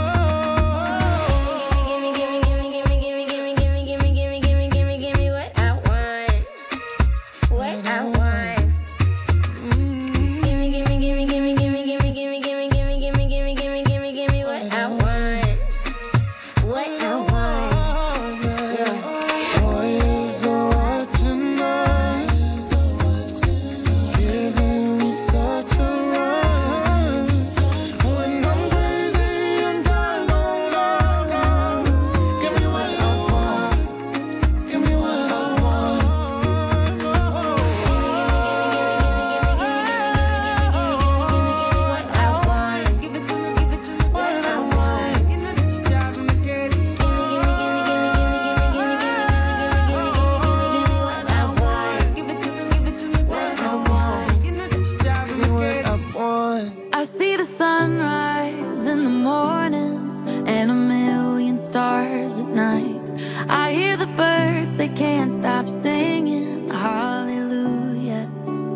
Gimme, gimme, gimme, gimme, gimme, gimme, gimme, gimme, gimme, gimme, gimme, gimme what I want. What I want. Gimme, gimme, gimme, gimme, gimme, gimme, gimme, gimme, gimme, gimme, gimme, gimme, gimme, gimme what I want. What I want. 4 years of watching us, giving me such a rush. When I'm crazy and down, don't know. Give me what I want, give me what I want. Give it to me, what I want. You know that you're driving me crazy. Give it to me, what I want. You know that you're driving me crazy. I see the sunrise in the morning and a million stars at night. I hear the birds, they can't stop singing hallelujah.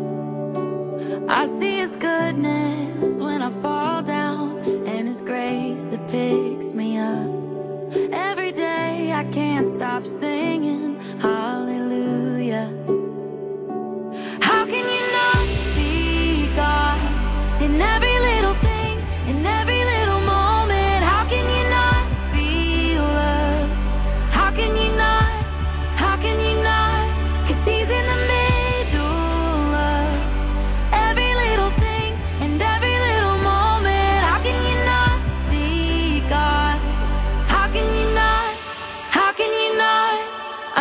I see his goodness when I fall down and his grace that picks me up. Every day I can't stop singing hallelujah. How can you not see God in every little thing, in every little moment? How can you not feel loved? How can you not? How can you not? 'Cause he's in the middle of every little thing and every little moment. How can you not see God? How can you not?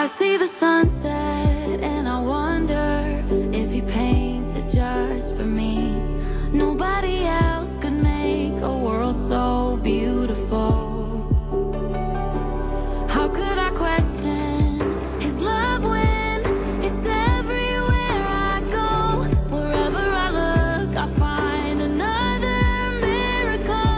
I see the sunset and I wonder if he paints it just for me. Nobody else could make a world so beautiful. How could I question his love when it's everywhere I go? Wherever I look, I find another miracle.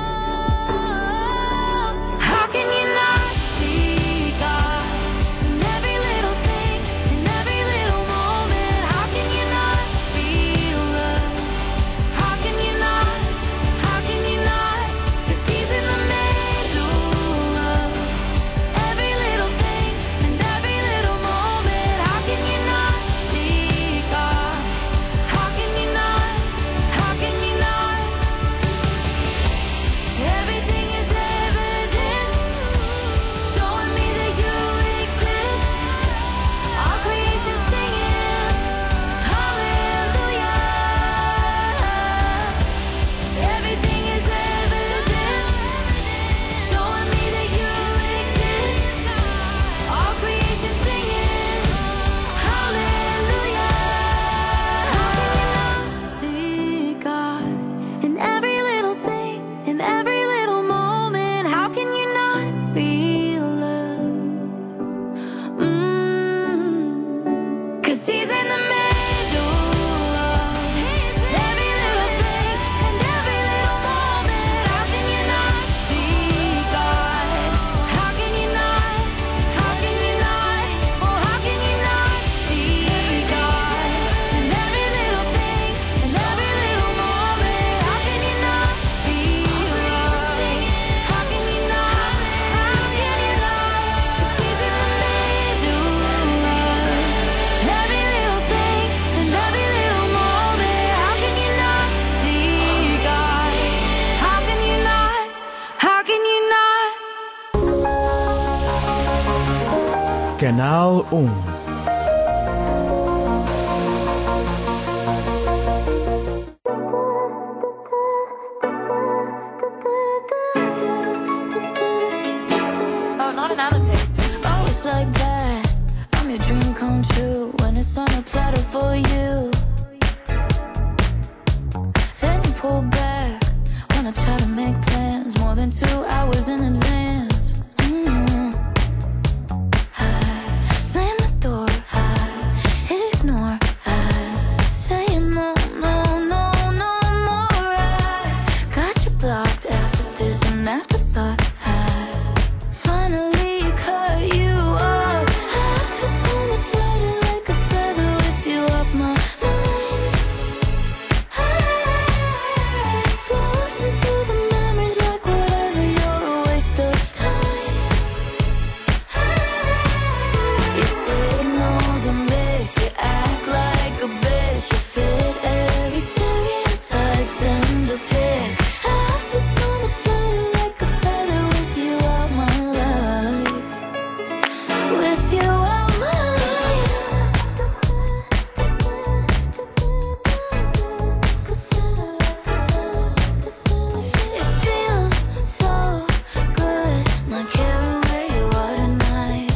How can you not see God in every little thing, in every little moment? How can you not feel loved? How can you not? How can you not? 'Cause he's in the middle of every little thing and every little moment. How can you not see God? How can you not? How can you not? Everything is evident, showing me that you exist. All creation singing, hallelujah. Everything is evident, showing me that you exist. All creation singing, hallelujah. How can you not see God in every little thing, in every little moment? How can you not feel love? 'Cause he's in the middle of every little thing and every little moment. How can you not see God? How can you not? How can you not? Oh, how can you not see God in every little thing and every little moment? How can you not feel love? How can you not? How can you not? 'Cause he's in the middle of every little thing and every little moment. How can you not see God? How can you not? How can you not? Canal 1. Oh, not another tape. Oh, it's like that. I'm your dream come true when it's on a platter for you. Then you pull back when I try to make plans more than 2 hours in advance. I slam the door, I ignore, I say no, no, no, no more. I got you blocked after this and afterthought. I finally cut you off. I feel so much lighter like a feather with you off my mind. Floating through the memories like whatever, you're a waste of time. Your signals are mixed, you act like a bitch. You fit every stereotype, send a pic. I feel so much lighter like a feather with you out my life. With you out my life. It feels so good not caring where you are tonight.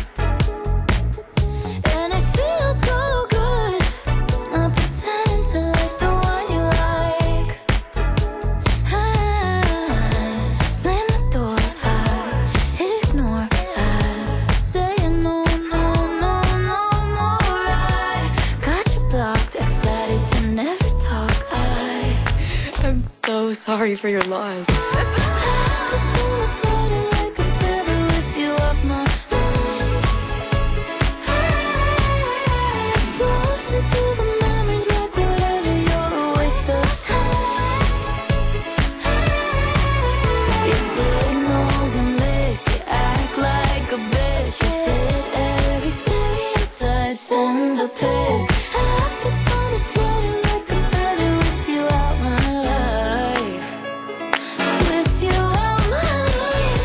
And it feels so good not pretending to like the one you like. I slam the door, I ignore, I say no, no, no, no more. I got you blocked, excited to never talk. I'm so sorry for your loss. I feel so much lighter like a feather with you off my mind. Floating through the memories like whatever, you're a waste of time. Your signals are mixed, you act like a bitch. You fit every stereotype, send a pic. I feel so much lighter like a feather with you out my life. With you out my life.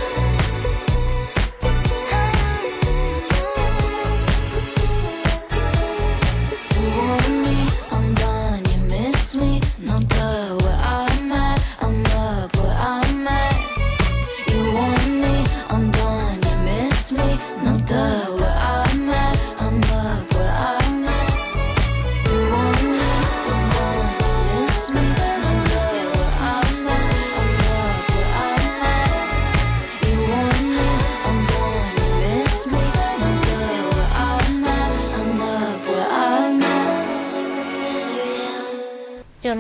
You want me, I'm gone, you miss me. No duh, where I'm at, I'm up where I'm at. You want me, I'm gone, you miss me. No duh, where I'm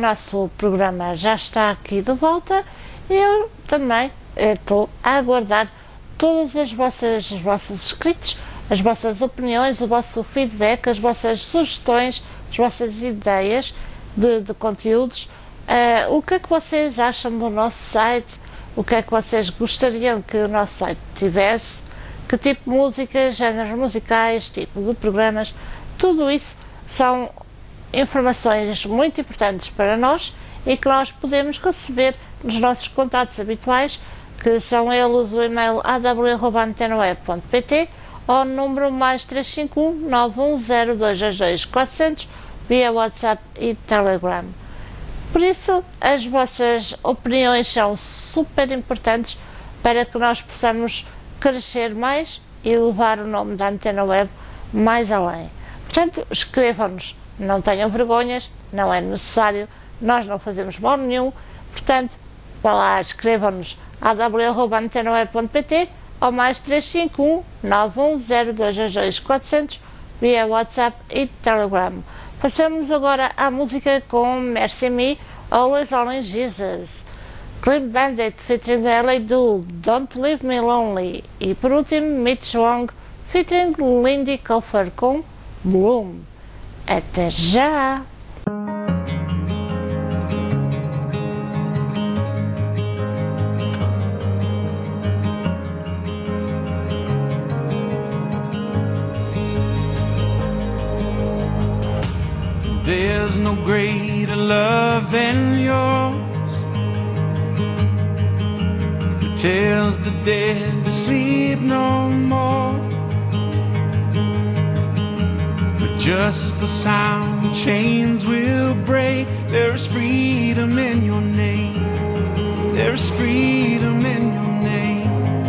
nosso programa já está aqui de volta. Eu também estou a aguardar todas os vossos escritos, as vossas opiniões, o vosso feedback, as vossas sugestões, as vossas ideias de conteúdos. O que é que vocês acham do nosso site? O que é que vocês gostariam que o nosso site tivesse? Que tipo de música, géneros musicais, tipo de programas? Tudo isso são informações muito importantes para nós e que nós podemos receber nos nossos contatos habituais, que são eles o e-mail aw@antenaweb.pt ou no número mais 351 910 222 400 via WhatsApp e Telegram. Por isso, as vossas opiniões são super importantes para que nós possamos crescer mais e levar o nome da Antena Web mais além. Portanto, escrevam-nos, não tenham vergonhas, não é necessário, nós não fazemos mal nenhum. Portanto, vá lá, escrevam-nos aw@antenaweb.pt ou mais 351 910 222 400 via WhatsApp e Telegram. Passamos agora à música com Mercy Me, Always Only Jesus, Clean Bandit featuring L.A. Dool, Don't Leave Me Lonely e por último Mitch Wong featuring Lindy Coffer com Bloom. Até já! There's no greater love than yours that tells the dead to sleep no more. With just the sound, chains will break. There's freedom in your name. There's freedom in your name.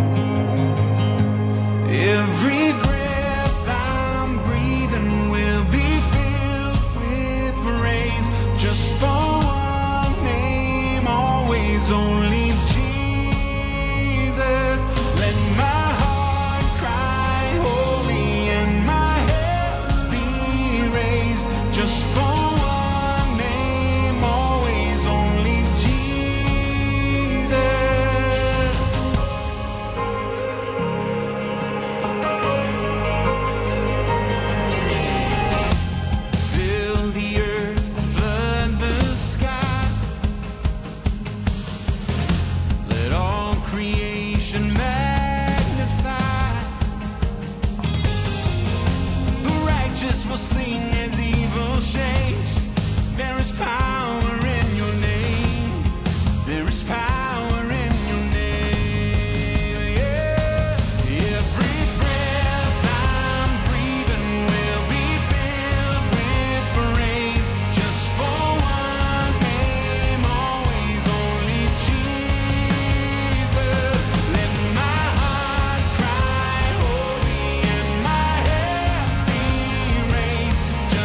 Every breath I'm breathing will be just for one name, always only Jesus. Let my heart cry holy and my hands be raised. Just for one name, always only Jesus. Fill the earth, flood the sky. Let all creation magnify. The righteous will sing as evil shakes. There is power in your name. There is power in your name. Yeah. Every breath I'm breathing will be filled with praise. Just for one name, always only Jesus. Let my heart cry holy and my hands be raised.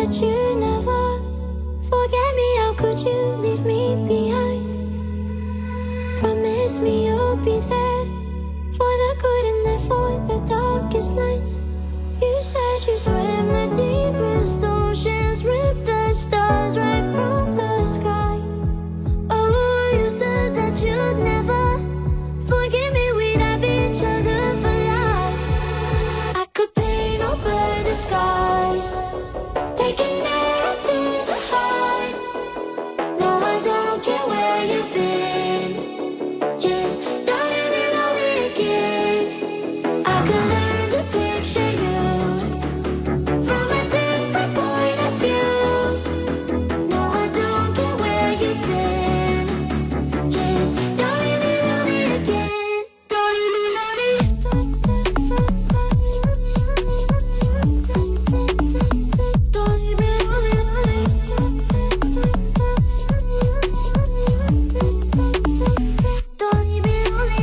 that you never forget me. How could you leave me behind? Promise me you'll be there for the good and there for the darkest nights. You said you swim the deepest oceans, rip the stars right from the sky. Oh, you said that you'd never forgive me, we'd have each other for life. I could paint over the skies, take an arrow to the heart. No, I don't care where you've been, just don't leave me lonely again. I could learn to picture you from a different point of view. No, I don't care where you've been, just don't leave me lonely again. Don't leave me lonely. Don't leave me lonely. Don't leave me lonely.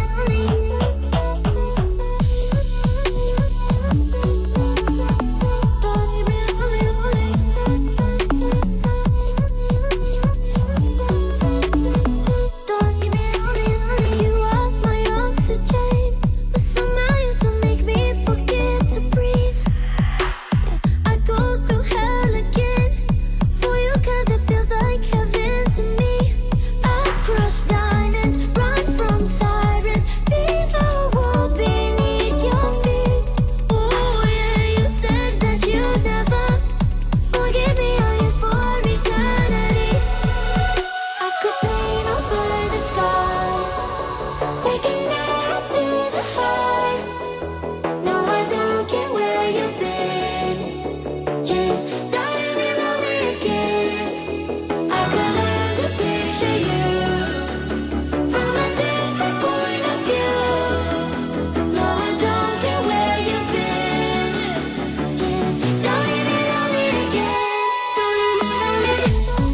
You are my oxygen, but somehow you still make me forget to breathe. I go through hell again for you, 'cause it feels like heaven to me. I crush diamonds, run from sirens, be the world beneath your feet. Oh yeah, you said that you'd never forgive me, I'll use for eternity. I could paint over the skies, take an arrow to the heart. No, I don't care where you've been, just don't leave me lonely again. I could learn to picture you from a different point of view. No, I don't care where you've been, just don't leave me lonely again. Don't leave me lonely.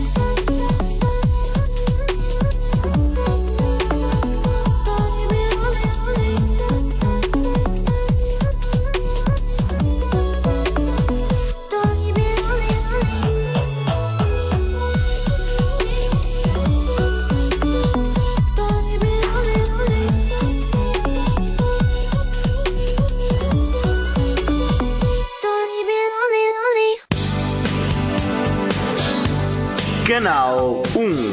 Canal 1.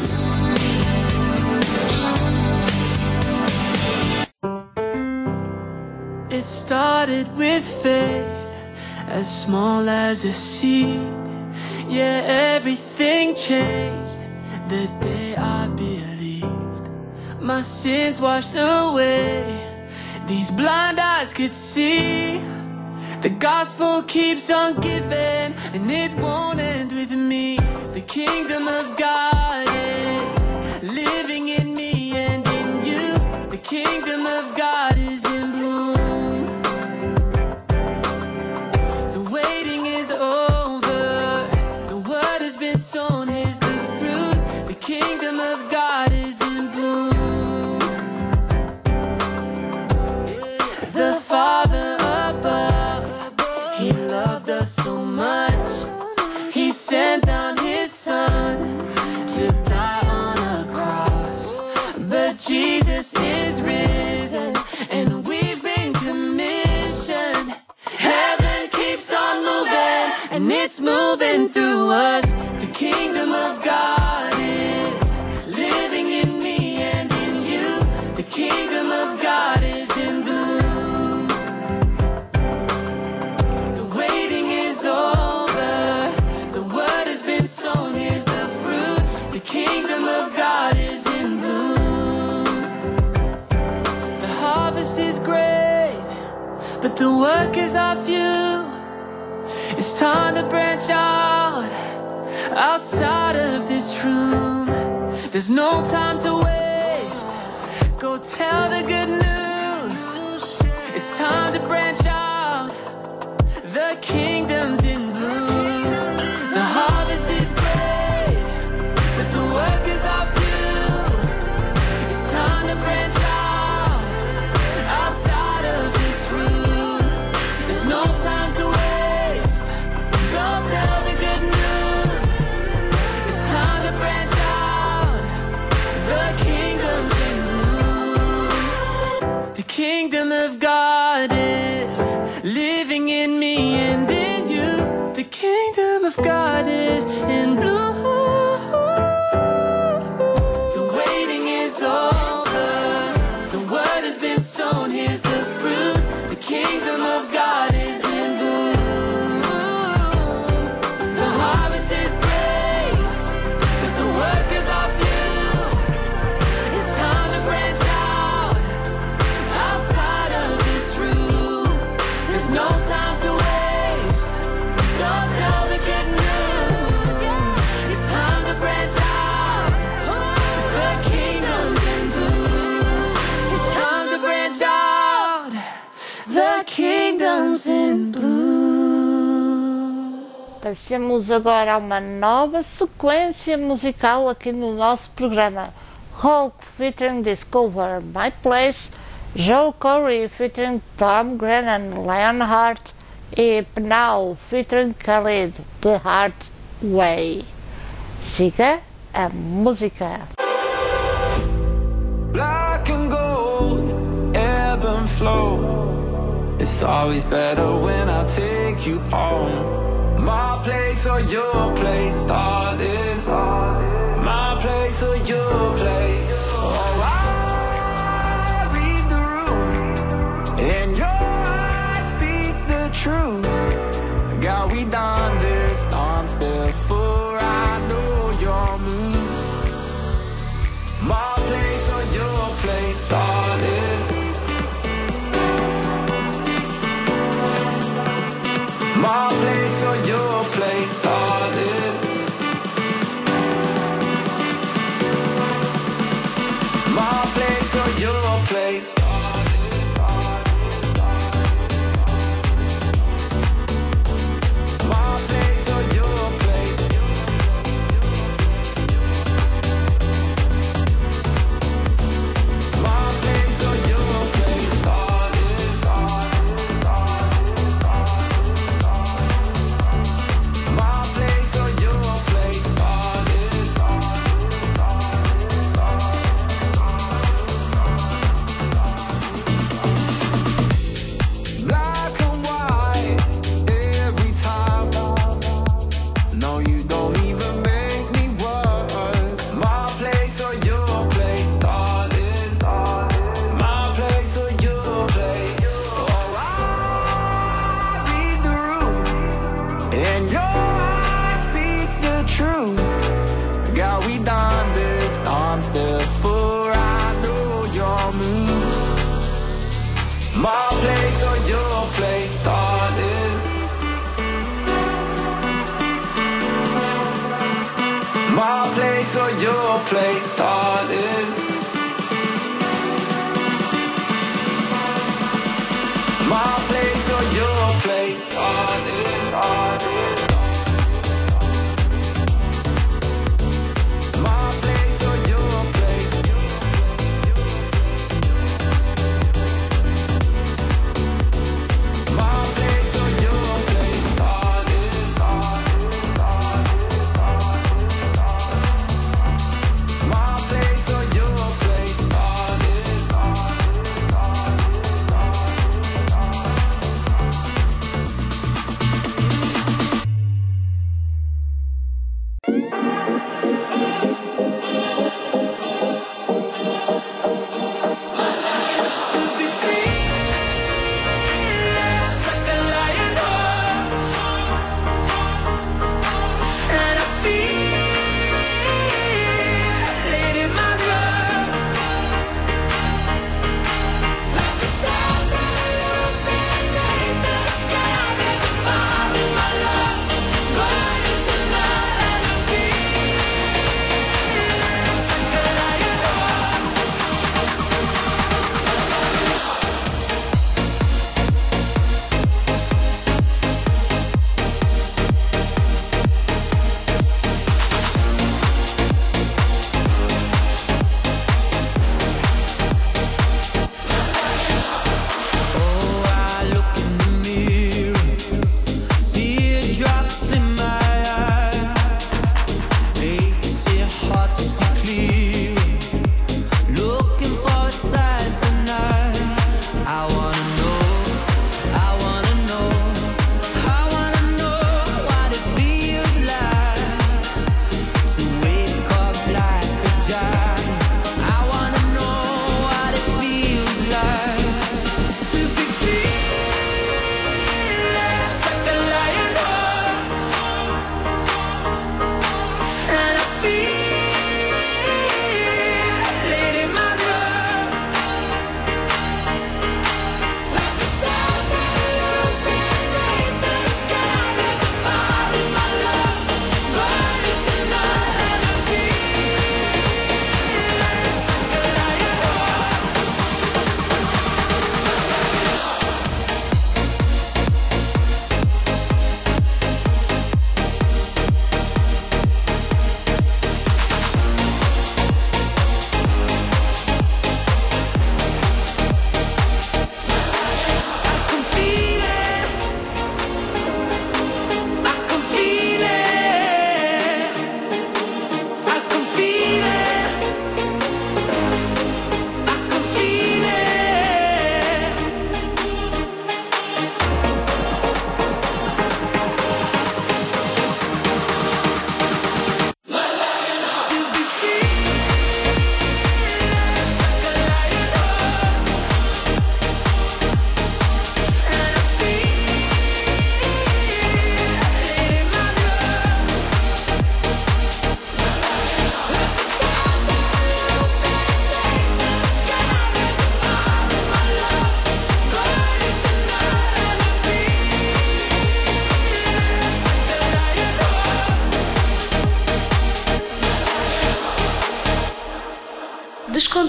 It started with faith, as small as a seed. Yeah, everything changed the day I believed. My sins washed away, these blind eyes could see. The gospel keeps on giving, and it won't end with me. The kingdom of God is living in me and in you. The kingdom of God is in bloom. The waiting is over, the word has been sown, here's the fruit. The kingdom of God is in bloom. The Father above, He loved us so much, He sent down His Son to die on a cross. But Jesus is risen, and we've been commissioned. Heaven keeps on moving, and it's moving through us. The kingdom of God is living in me and in you. The kingdom of God is in bloom. The waiting is over, the word has been sown, here's the fruit. The kingdom of God is in bloom. The harvest is great, but the workers are few. It's time to branch out outside of this room. There's no time to waste, go tell the good news. It's time to branch out, the kingdom's in bloom. The harvest is great, but the workers are few. It's time to branch out outside of this room. There's no time to waste, go tell the good news. kingdom of God is living in me and in you. The kingdom of God is in bloom. The waiting is over. The word has been sown. Here's the fruit. The kingdom of God is in bloom. The harvest is great, but the workers are few. It's time to branch out outside of this room. There's no time to waste. Don't tell the good news. It's time to branch out. The kingdom's in bloom. It's time to branch out. The kingdom's in bloom. Passemos agora a uma nova sequência musical aqui no nosso programa. Hulk featuring Discover My Place, Joe Corey featuring Tom Grennan, Lionheart e Penal featuring Khalid, The Hard Way. Siga a música. Black and gold, ebb and flow. It's always better when I take you home. My place or your place, darling. My place or your place. Oh, I read the room, and your eyes speak the truth. God, we done this dance before. I know your moves. My place or your place, darling. My place or your place, darling. My place or your place, my place or your place. My place or your place, darling. My place or your place, darling. Black and white every time. No, you don't even make me work. My place or your place, darling. My place or your place. Oh, I read the room, and your eyes speak the truth. God, we done this dance before. I know your moves. My place or your place, darling. My place or your place, darling. My place or your place, darling. My place or your place. My place or your place, darling. My place or your place, darling.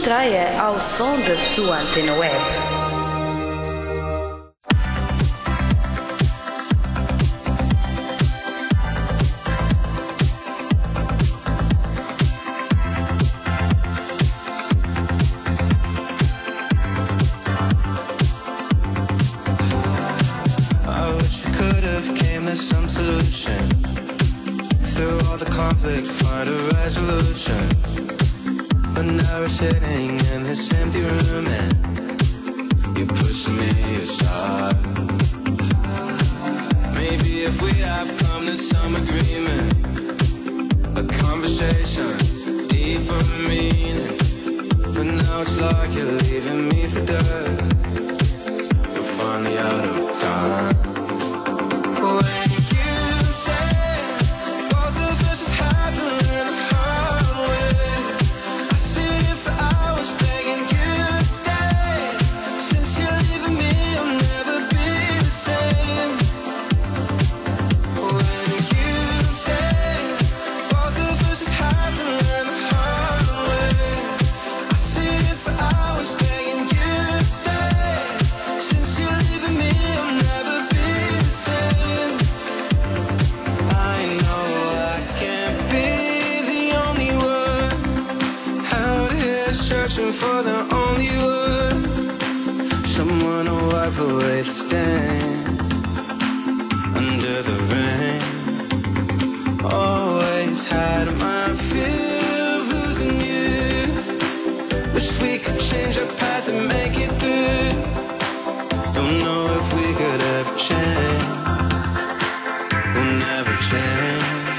Distraia ao som da sua antena web. I wish we could have came to some solution. Through all the conflict, find a resolution. But now we're sitting in this empty room and you're pushing me aside. Maybe if we have come to some agreement, a conversation deeper meaning. But now it's like you're leaving me for dead. We're finally out of time. When you say both of us just have to learn the hard way, I sit here for hours begging you to stay. Since you're leaving me, I'll never be the same. When you say both of us just have to learn the hard way, I sit here for hours begging you to stay. Since you're leaving me, I'll never be the same. I know I can't be the only one out here searching for the only one, someone to wipe away the stain under the rain. Always had my fear of losing you. Wish we could change our path and make it through. Don't know if we could ever change. We'll never change.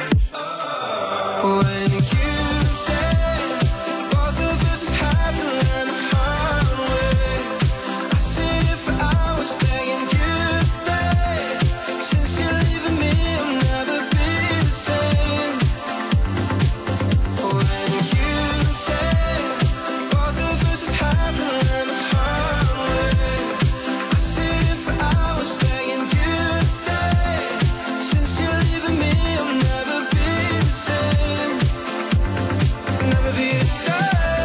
When you say both of us just have to learn the hard way, I sit here for hours begging you to stay. Since you're leaving me, I'll never be the same. When you say both of us just have to learn the hard way, I sit here for hours begging you to stay. Since you're leaving me, I'll never be the same. Never be the same.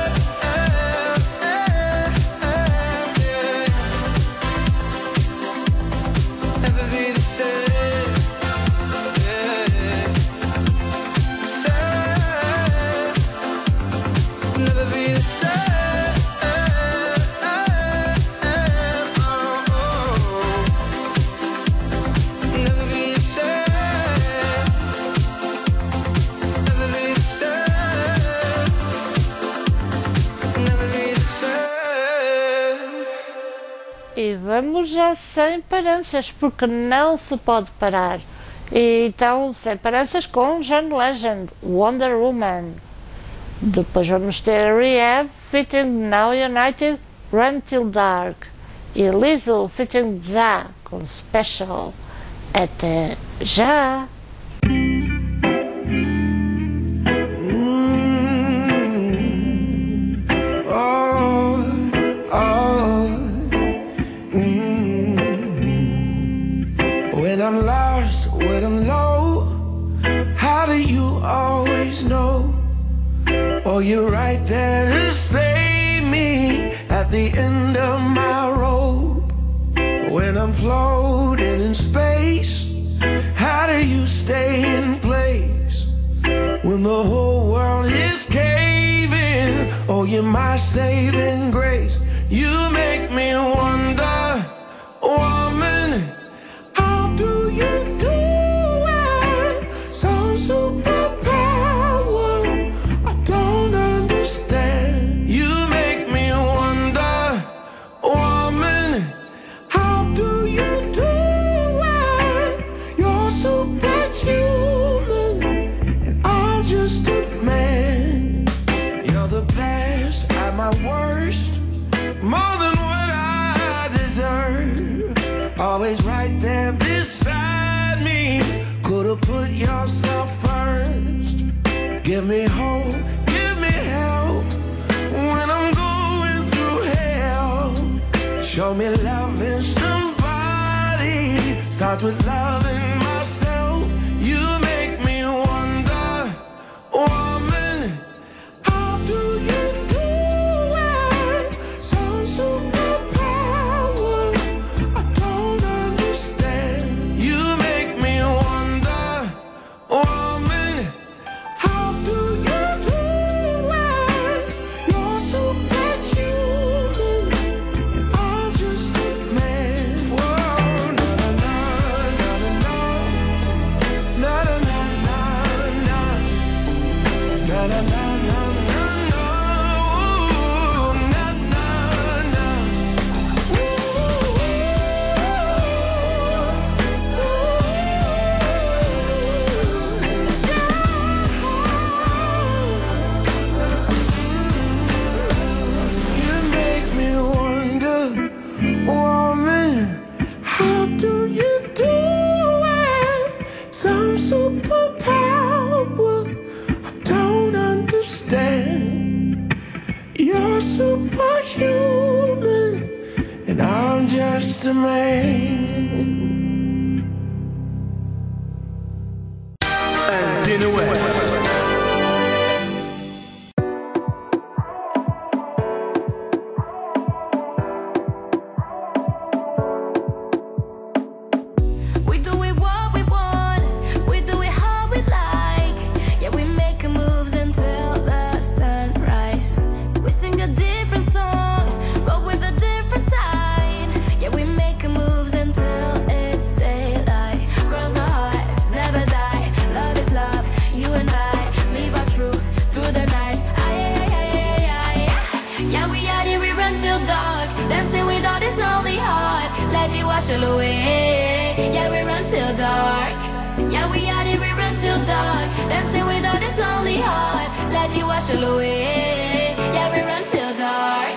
Never be the same. Never be the same. Never be the same. Never be the same. Never be the same. E vamos já sem paranças, porque não se pode parar. E então, sem paranças com John Legend, Wonder Woman. Depois vamos ter Rehab, featuring Now United, Run Till Dark. E Lizzo, featuring Za, com Special. Até já! Oh, oh, When I'm lost, when I'm low, how do you always know? Oh, you're right there to save me at the end of my rope. When I'm floating in space, how do you stay in place? When the whole world is caving, oh, you're my saving grace. You make me wonder, woman, how do you do it? Some superpower I don't understand. You make me wonder, woman, how do you do it? You're superhuman and I'm just a man. You're the best at my worst, more than what I deserve. Always right there beside me. Could've put yourself first. Give me hope, give me help when I'm going through hell. Show me loving somebody starts with loving myself. You make me wonder, woman, how do you do it? superpower I don't understand. You're superhuman and I'm just a man. Antena Web. We do it what we want, we do it how we like. Yeah, we make moves until the sunrise. We sing a different song, but with a different tide. Yeah, we make moves until it's daylight. Cross our hearts, never die. Love is love, you and I live our truth through the night. Yeah, we out here, we run till dark, dancing with all this lonely heart. Let it wash all away. Yeah, we run till dark. Yeah, we out here, we run till dark, dancing with all this lonely hearts. Let it wash all away. Yeah, we run till dark.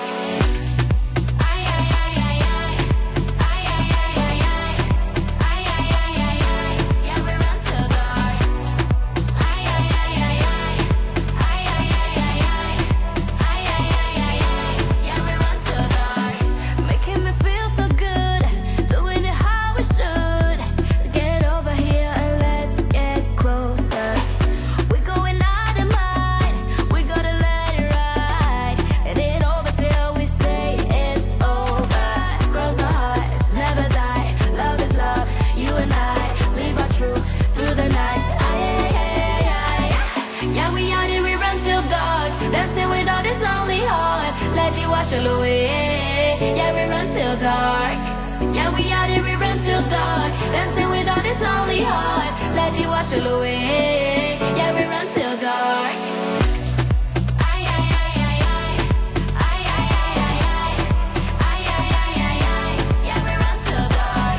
Making me feel so good, doing it how we should. To get over here and let's get closer. We going out of mind, we gotta let it ride. It ain't over till we say it's over. Cross our hearts, never die. Love is love, you and I live our truth through the night. Yeah, we out here, we run till dark, dancing with all this lonely heart. Let it wash all away. Yeah, we run till dark. Yeah, we out here, we run till dark, dancing with all this lonely hearts. Let it wash all away. Yeah, we run till dark. Yeah, we run till dark.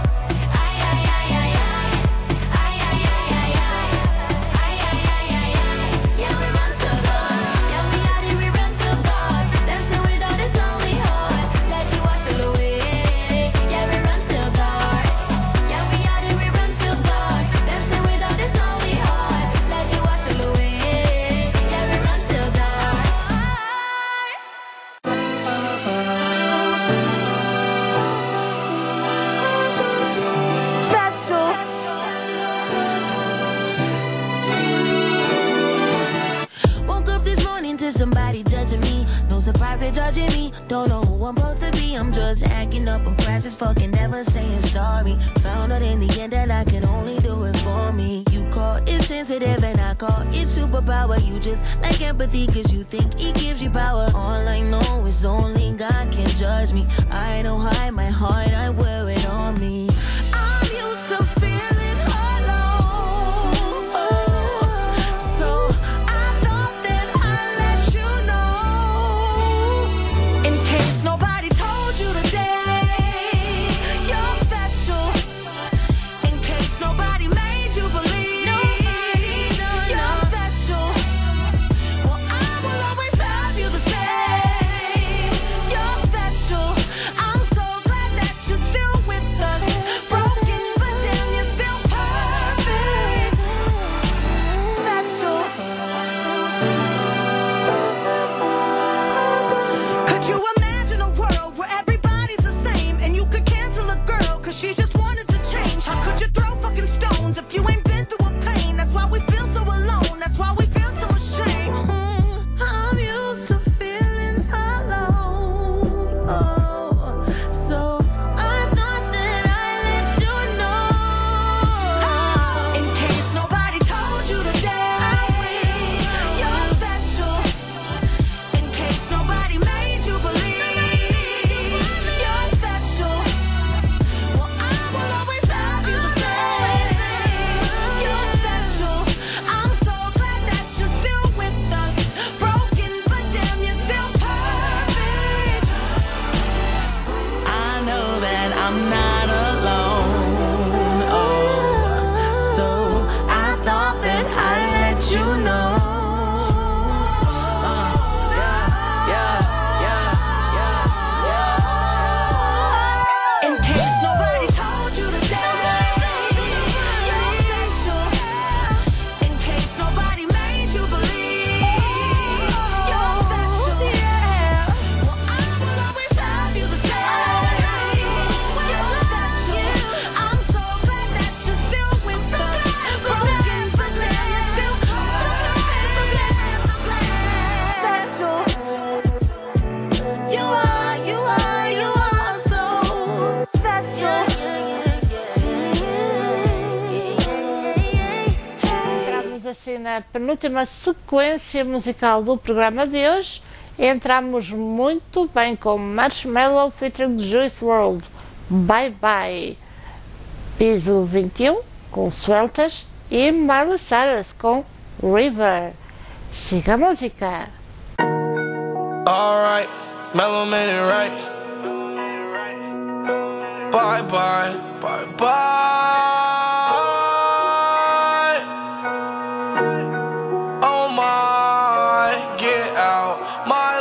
Yeah, we run till dark. Yeah, we out here, we run till dark, dancing with all these lonely hearts. Let it wash all away. Yeah, we run till dark. Yeah, we out here, we run till dark, dancing with all these lonely hearts. Let it wash all away. Yeah, we run till dark. Woke up this morning to somebody judging me. No surprise they judging me. Don't know who I'm supposed to be. I'm just acting up. I'm precious, fucking never saying sorry. Found out in the end that I can only do it for me. You call it sensitive and I call it superpower. You just like empathy cause you think it gives you power. All I know is only God can judge me. I don't hide my heart, I wear it on me. I'm used to feeling alone. So I thought that I'd let you know. In case nobody told you today, you're special. In case nobody made you believe, you're special. Well, I will always love you the same. You're special. I'm so glad that you're still with us. assim na penúltima sequência musical do programa de hoje. Entramos muito bem com Marshmello featuring Juice WRLD, Bye Bye, Piso 21 com Sueltas e Miley Cyrus com River. Siga a música. Alright, Mellow made it right. Bye bye, bye bye. Oh my, get out my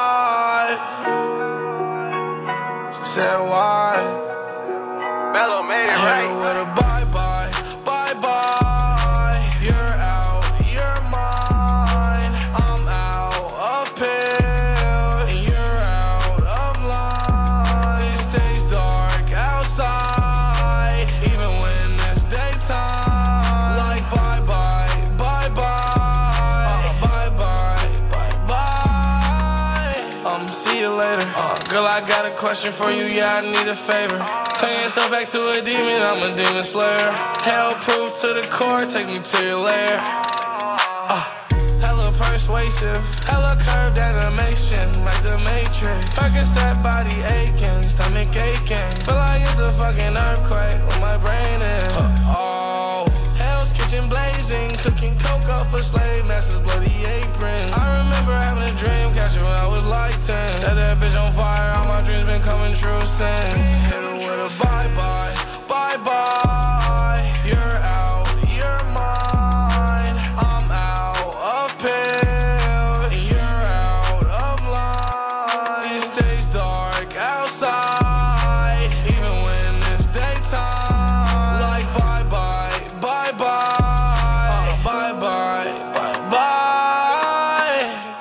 life. She said why? Mellow made it right. With a bye bye, bye bye. You're out, you're mine. I'm out of pill, and you're out of line. These days dark outside, even when it's daytime. Like bye bye, bye bye, bye bye, bye bye. See you later. Girl, I got a question for you. Yeah, I need a favor. Turn yourself back to a demon. I'm a demon slayer. Hell proof to the core. Take me to your lair. Hella persuasive, hella curved animation, like the Matrix. Percocet body aching, stomach aching. Feel like it's a fucking earthquake where my brain is. Oh, Hell's Kitchen blazing, cooking cocoa for slave masters, bloody apron. I remember having a dream catcher when I was like 10. Set that bitch on fire, all my dreams been coming true since. Hit her with a bye bye, bye bye. You're out, you're mine. I'm out of pill, and you're out of line. These days dark outside, even when it's daytime. Like bye bye, bye bye, bye bye, bye bye.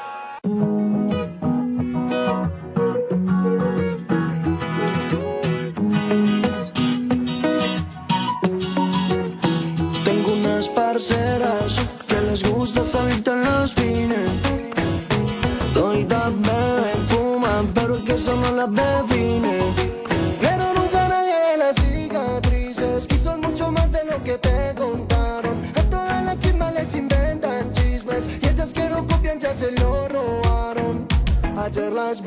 Tengo unas parceras que les gusta salirte en los fines. Toditas beben, fuman, pero es que eso no las define. Pero nunca nadie ve las cicatrices, y son mucho más de lo que te contaron. A todas las chismas les inventan chismes, y ellas que no copian ya se lo robaron. Ayer las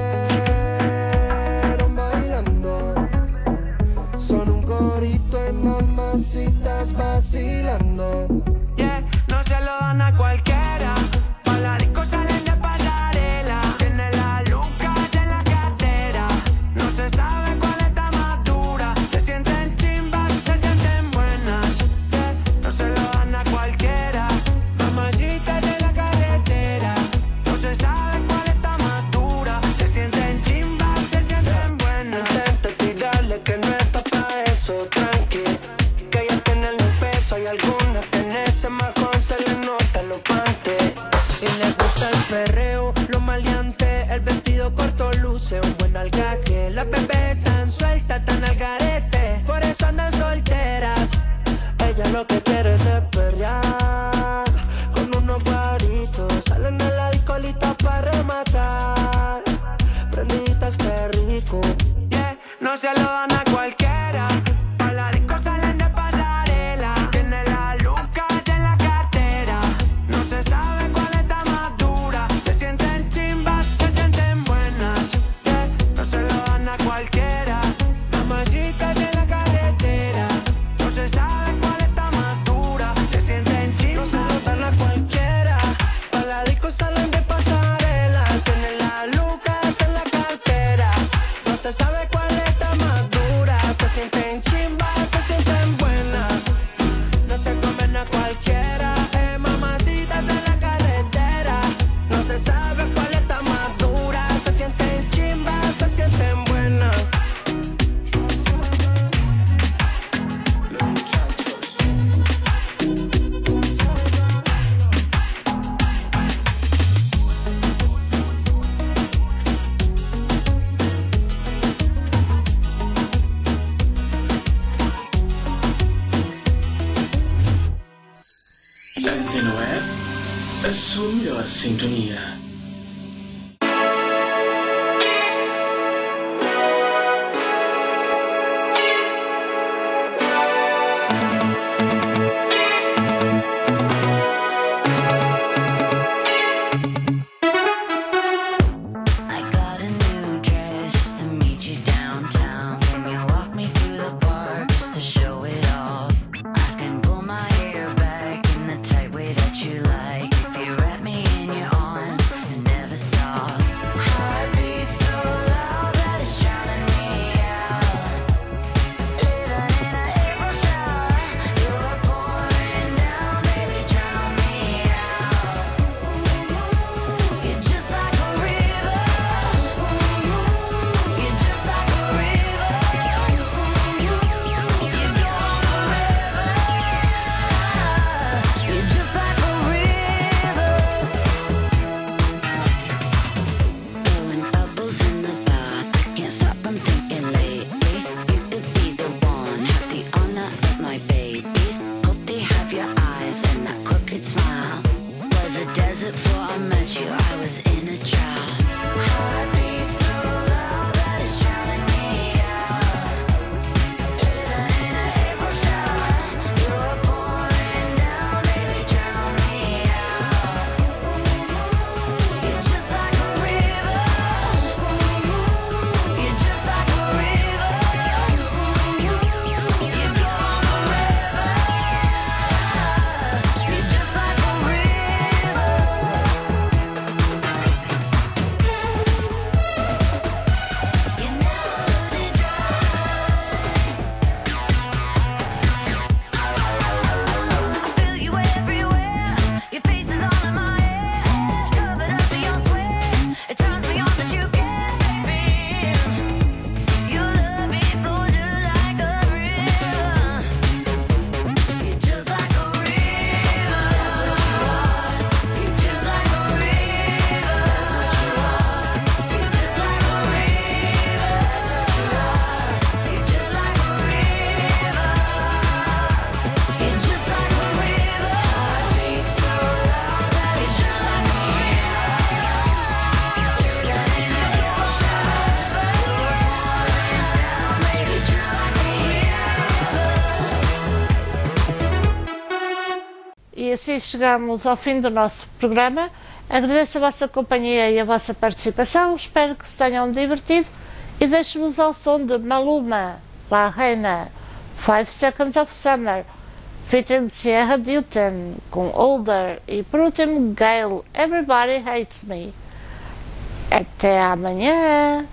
vieron bailando, son un corito de mamacitas vacilando. Yeah, no se lo dan a cualquiera. Pa' la disco salen de pasarela. Tiene la Lucas en la cartera. No se sabe cuál está más dura. Se sienten chimbas, se sienten buenas. Yeah, no se lo dan a cualquiera. Mamacitas en la carretera. No se sabe cuál está más dura. Se sienten chimbas, se sienten buenas. Intenta tirarle que no está pa' eso, tranqui, que ella tiene el peso. Hay algunas que en ese majón se le nota los pantes. Y les gusta el perreo, lo maleante, el vestido corto luce un buen algaje. Las bebés tan sueltas, tan al garete, por eso andan solteras. Ella lo que quiere es perrear con unos guaritos. Salen de la discolita para rematar, prendiditas que rico. Yeah, no se lo dan a cualquiera. Pa' la disco salen de pasarela. Tiene la Lucas en la cartera. No se sabe cuál está más dura. Se sienten chimbas, se sienten buenas. Yeah, no se lo dan a cualquiera. Mamacitas en la carretera. No se sabe cuál está más dura. Se sienten chimbas. No se lo dan a cualquiera. Pa' la disco salen de pasarela. Tienen la Lucas en la cartera. No se sabe cuál está más dura. Se sienten chimbas, se sienten buenas. No se comen a cualquiera. Mamacitas en la carretera. No se sabe cuál está más dura. Se sienten chimbas, se sienten buenas. Antena Web, a sua melhor sintonia. E assim chegamos ao fim do nosso programa. Agradeço a vossa companhia e a vossa participação. Espero que se tenham divertido e deixo-vos ao som de Maluma, La Reina, 5 Seconds of Summer, featuring Sierra Newton com Older e por último Gayle, Everybody Hates Me. Até amanhã!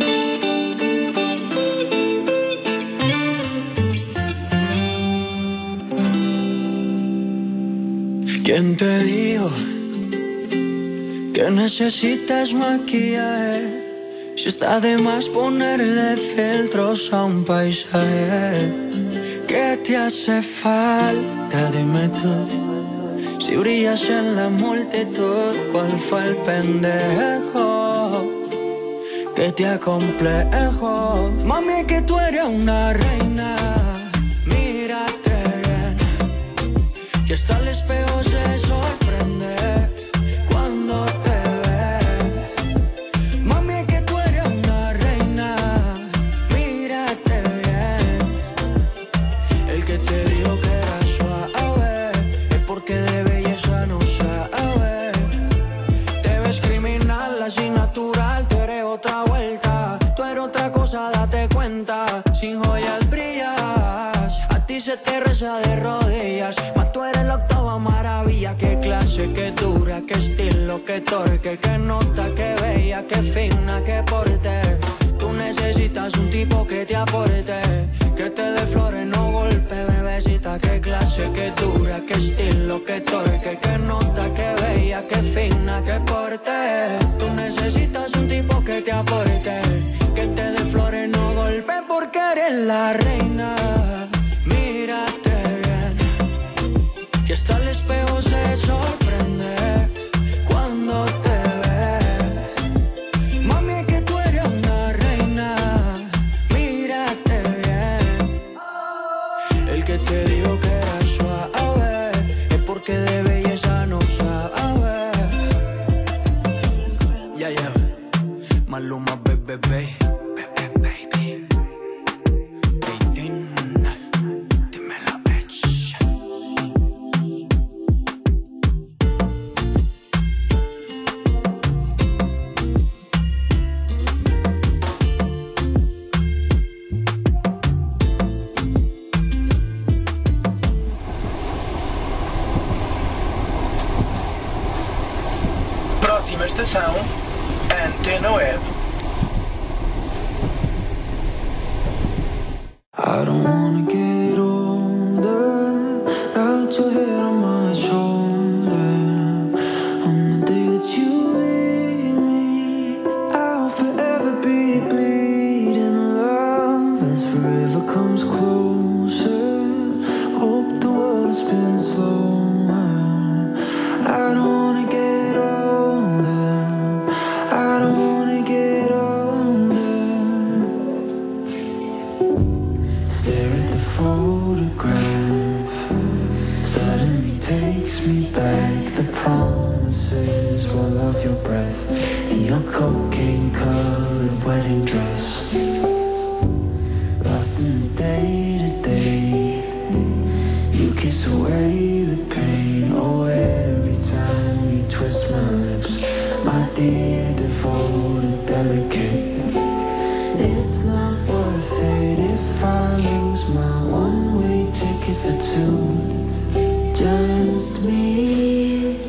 ¿Quién te dijo que necesitas maquillaje? Si está de más ponerle filtros a un paisaje. ¿Qué te hace falta? Dime tú. Si brillas en la multitud, ¿cuál fue el pendejo que te acomplejo? Mami, es que tú eres una reina. Mírate bien, que hasta el espejo se sorprende cuando te ve. Mami, es que tú eres una reina. Mírate bien. El que te dijo que era suave es porque de belleza no sabe. Te ves criminal, así natural. Tú eres otra vuelta, tú eres otra cosa, date cuenta. Sin joyas brillas, a ti se te reza de rodillas. Mas tú eres la octava maravilla. Qué clase, qué dura, qué estilo, qué torque, qué nota, qué bella, qué fina, qué porte. Tú necesitas un tipo que te aporte, que te dé flores, no golpe, bebecita. Qué clase, qué dura, qué estilo, qué torque, qué nota, qué bella, qué fina, qué porte. Tú necesitas un tipo que te aporte, que te dé flores, no golpe, porque eres la reina. Mírate bien, que hasta el espejo se sorprende cuando te ve. Mami, es que tú eres una reina. Mírate bien. El que te dijo que era suave es porque de belleza no sabe. Ya, ya. Maluma, baby. Próxima estação, Antena Web. I don't wanna get older without your head on my shoulder. On the day that you leave me, I'll forever be bleeding love as forever comes closer. Hope the world spins slower. I don't wanna get older. I don't wanna get older. Stare at the photograph. Suddenly takes me back. The promises roll off your breath in your cocaine colored wedding dress. Lost in the day to day. You kiss away the pain. Oh, every time you twist my lips, my dear, devoted, delicate. It's not worth it if I lose my one-way ticket for two. Just me,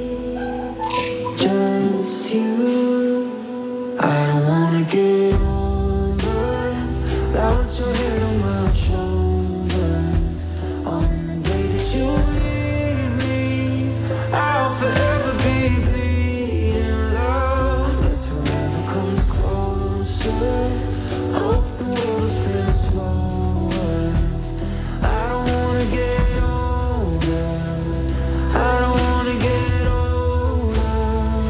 just you. I don't wanna get older without your head on my shoulder. On the day that you leave me, I'll forever be bleeding love as forever comes closer. Hope the world spins slower. I don't wanna get older. I don't wanna get older.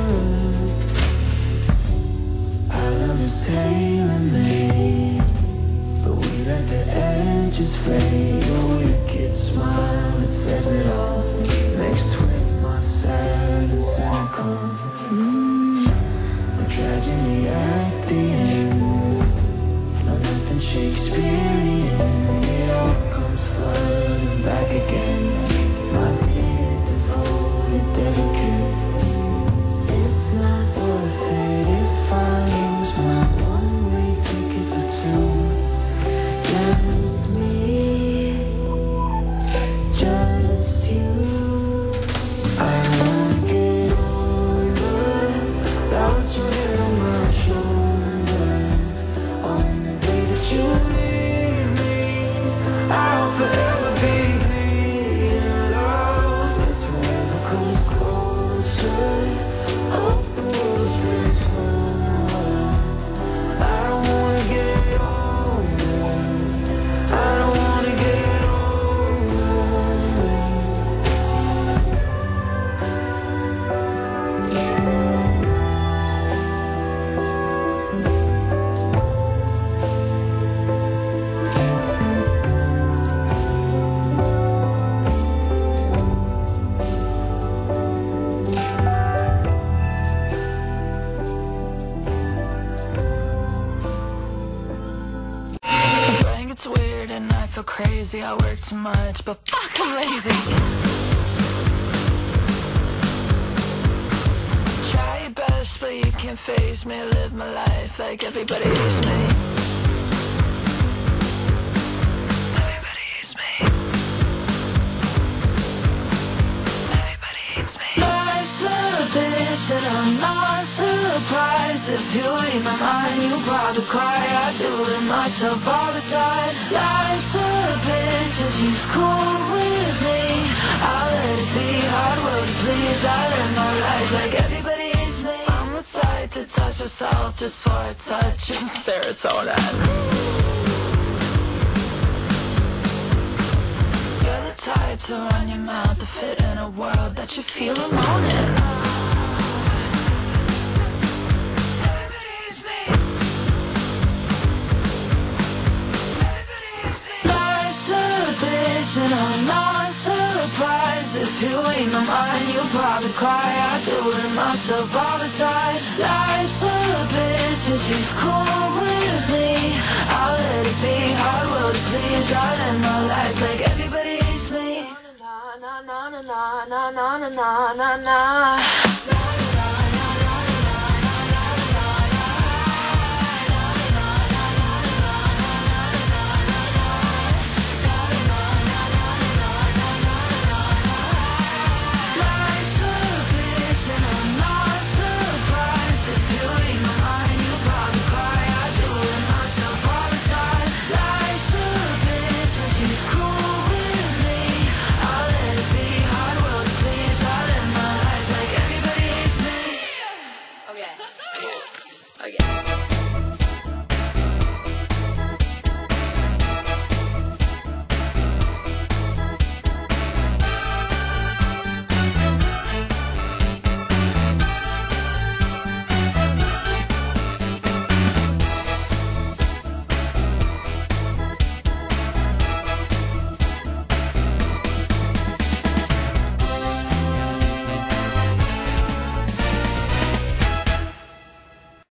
Our love is tailor-made, but we let the edges fade. Your wicked smile, it says it all, mixed with my sad and cynical. The tragedy at the end. No, nothing Shakespearean. It all comes flooding back again. My dear devoted. I'll forever be in love. This forever comes closer. Oh, the world's pretty small. I don't wanna get older. I don't wanna get older. My brain gets weird and I feel crazy. I work too much, but fuck, I'm lazy. Try your best, but you can't face me. Live my life like everybody hates me. Everybody hates me. Everybody hates me. Life's a bitch and I'm not surprised. If you read my mind, you probably cry. I do it myself all the time. Life's a bitch and she's cool with me. I'll let it be, hard work to please. I live my life like everybody hates me. I'm the type to touch myself just for a touch of serotonin. You're the type to run your mouth to fit in a world that you feel alone in. Life's a bitch and I'm not surprised. If you read my mind, you probably cry. I do it myself all the time. Life's a bitch and she's cool with me. I'll let it be, hard work to please. I live my life like everybody hates me. Na na na na na na na na na.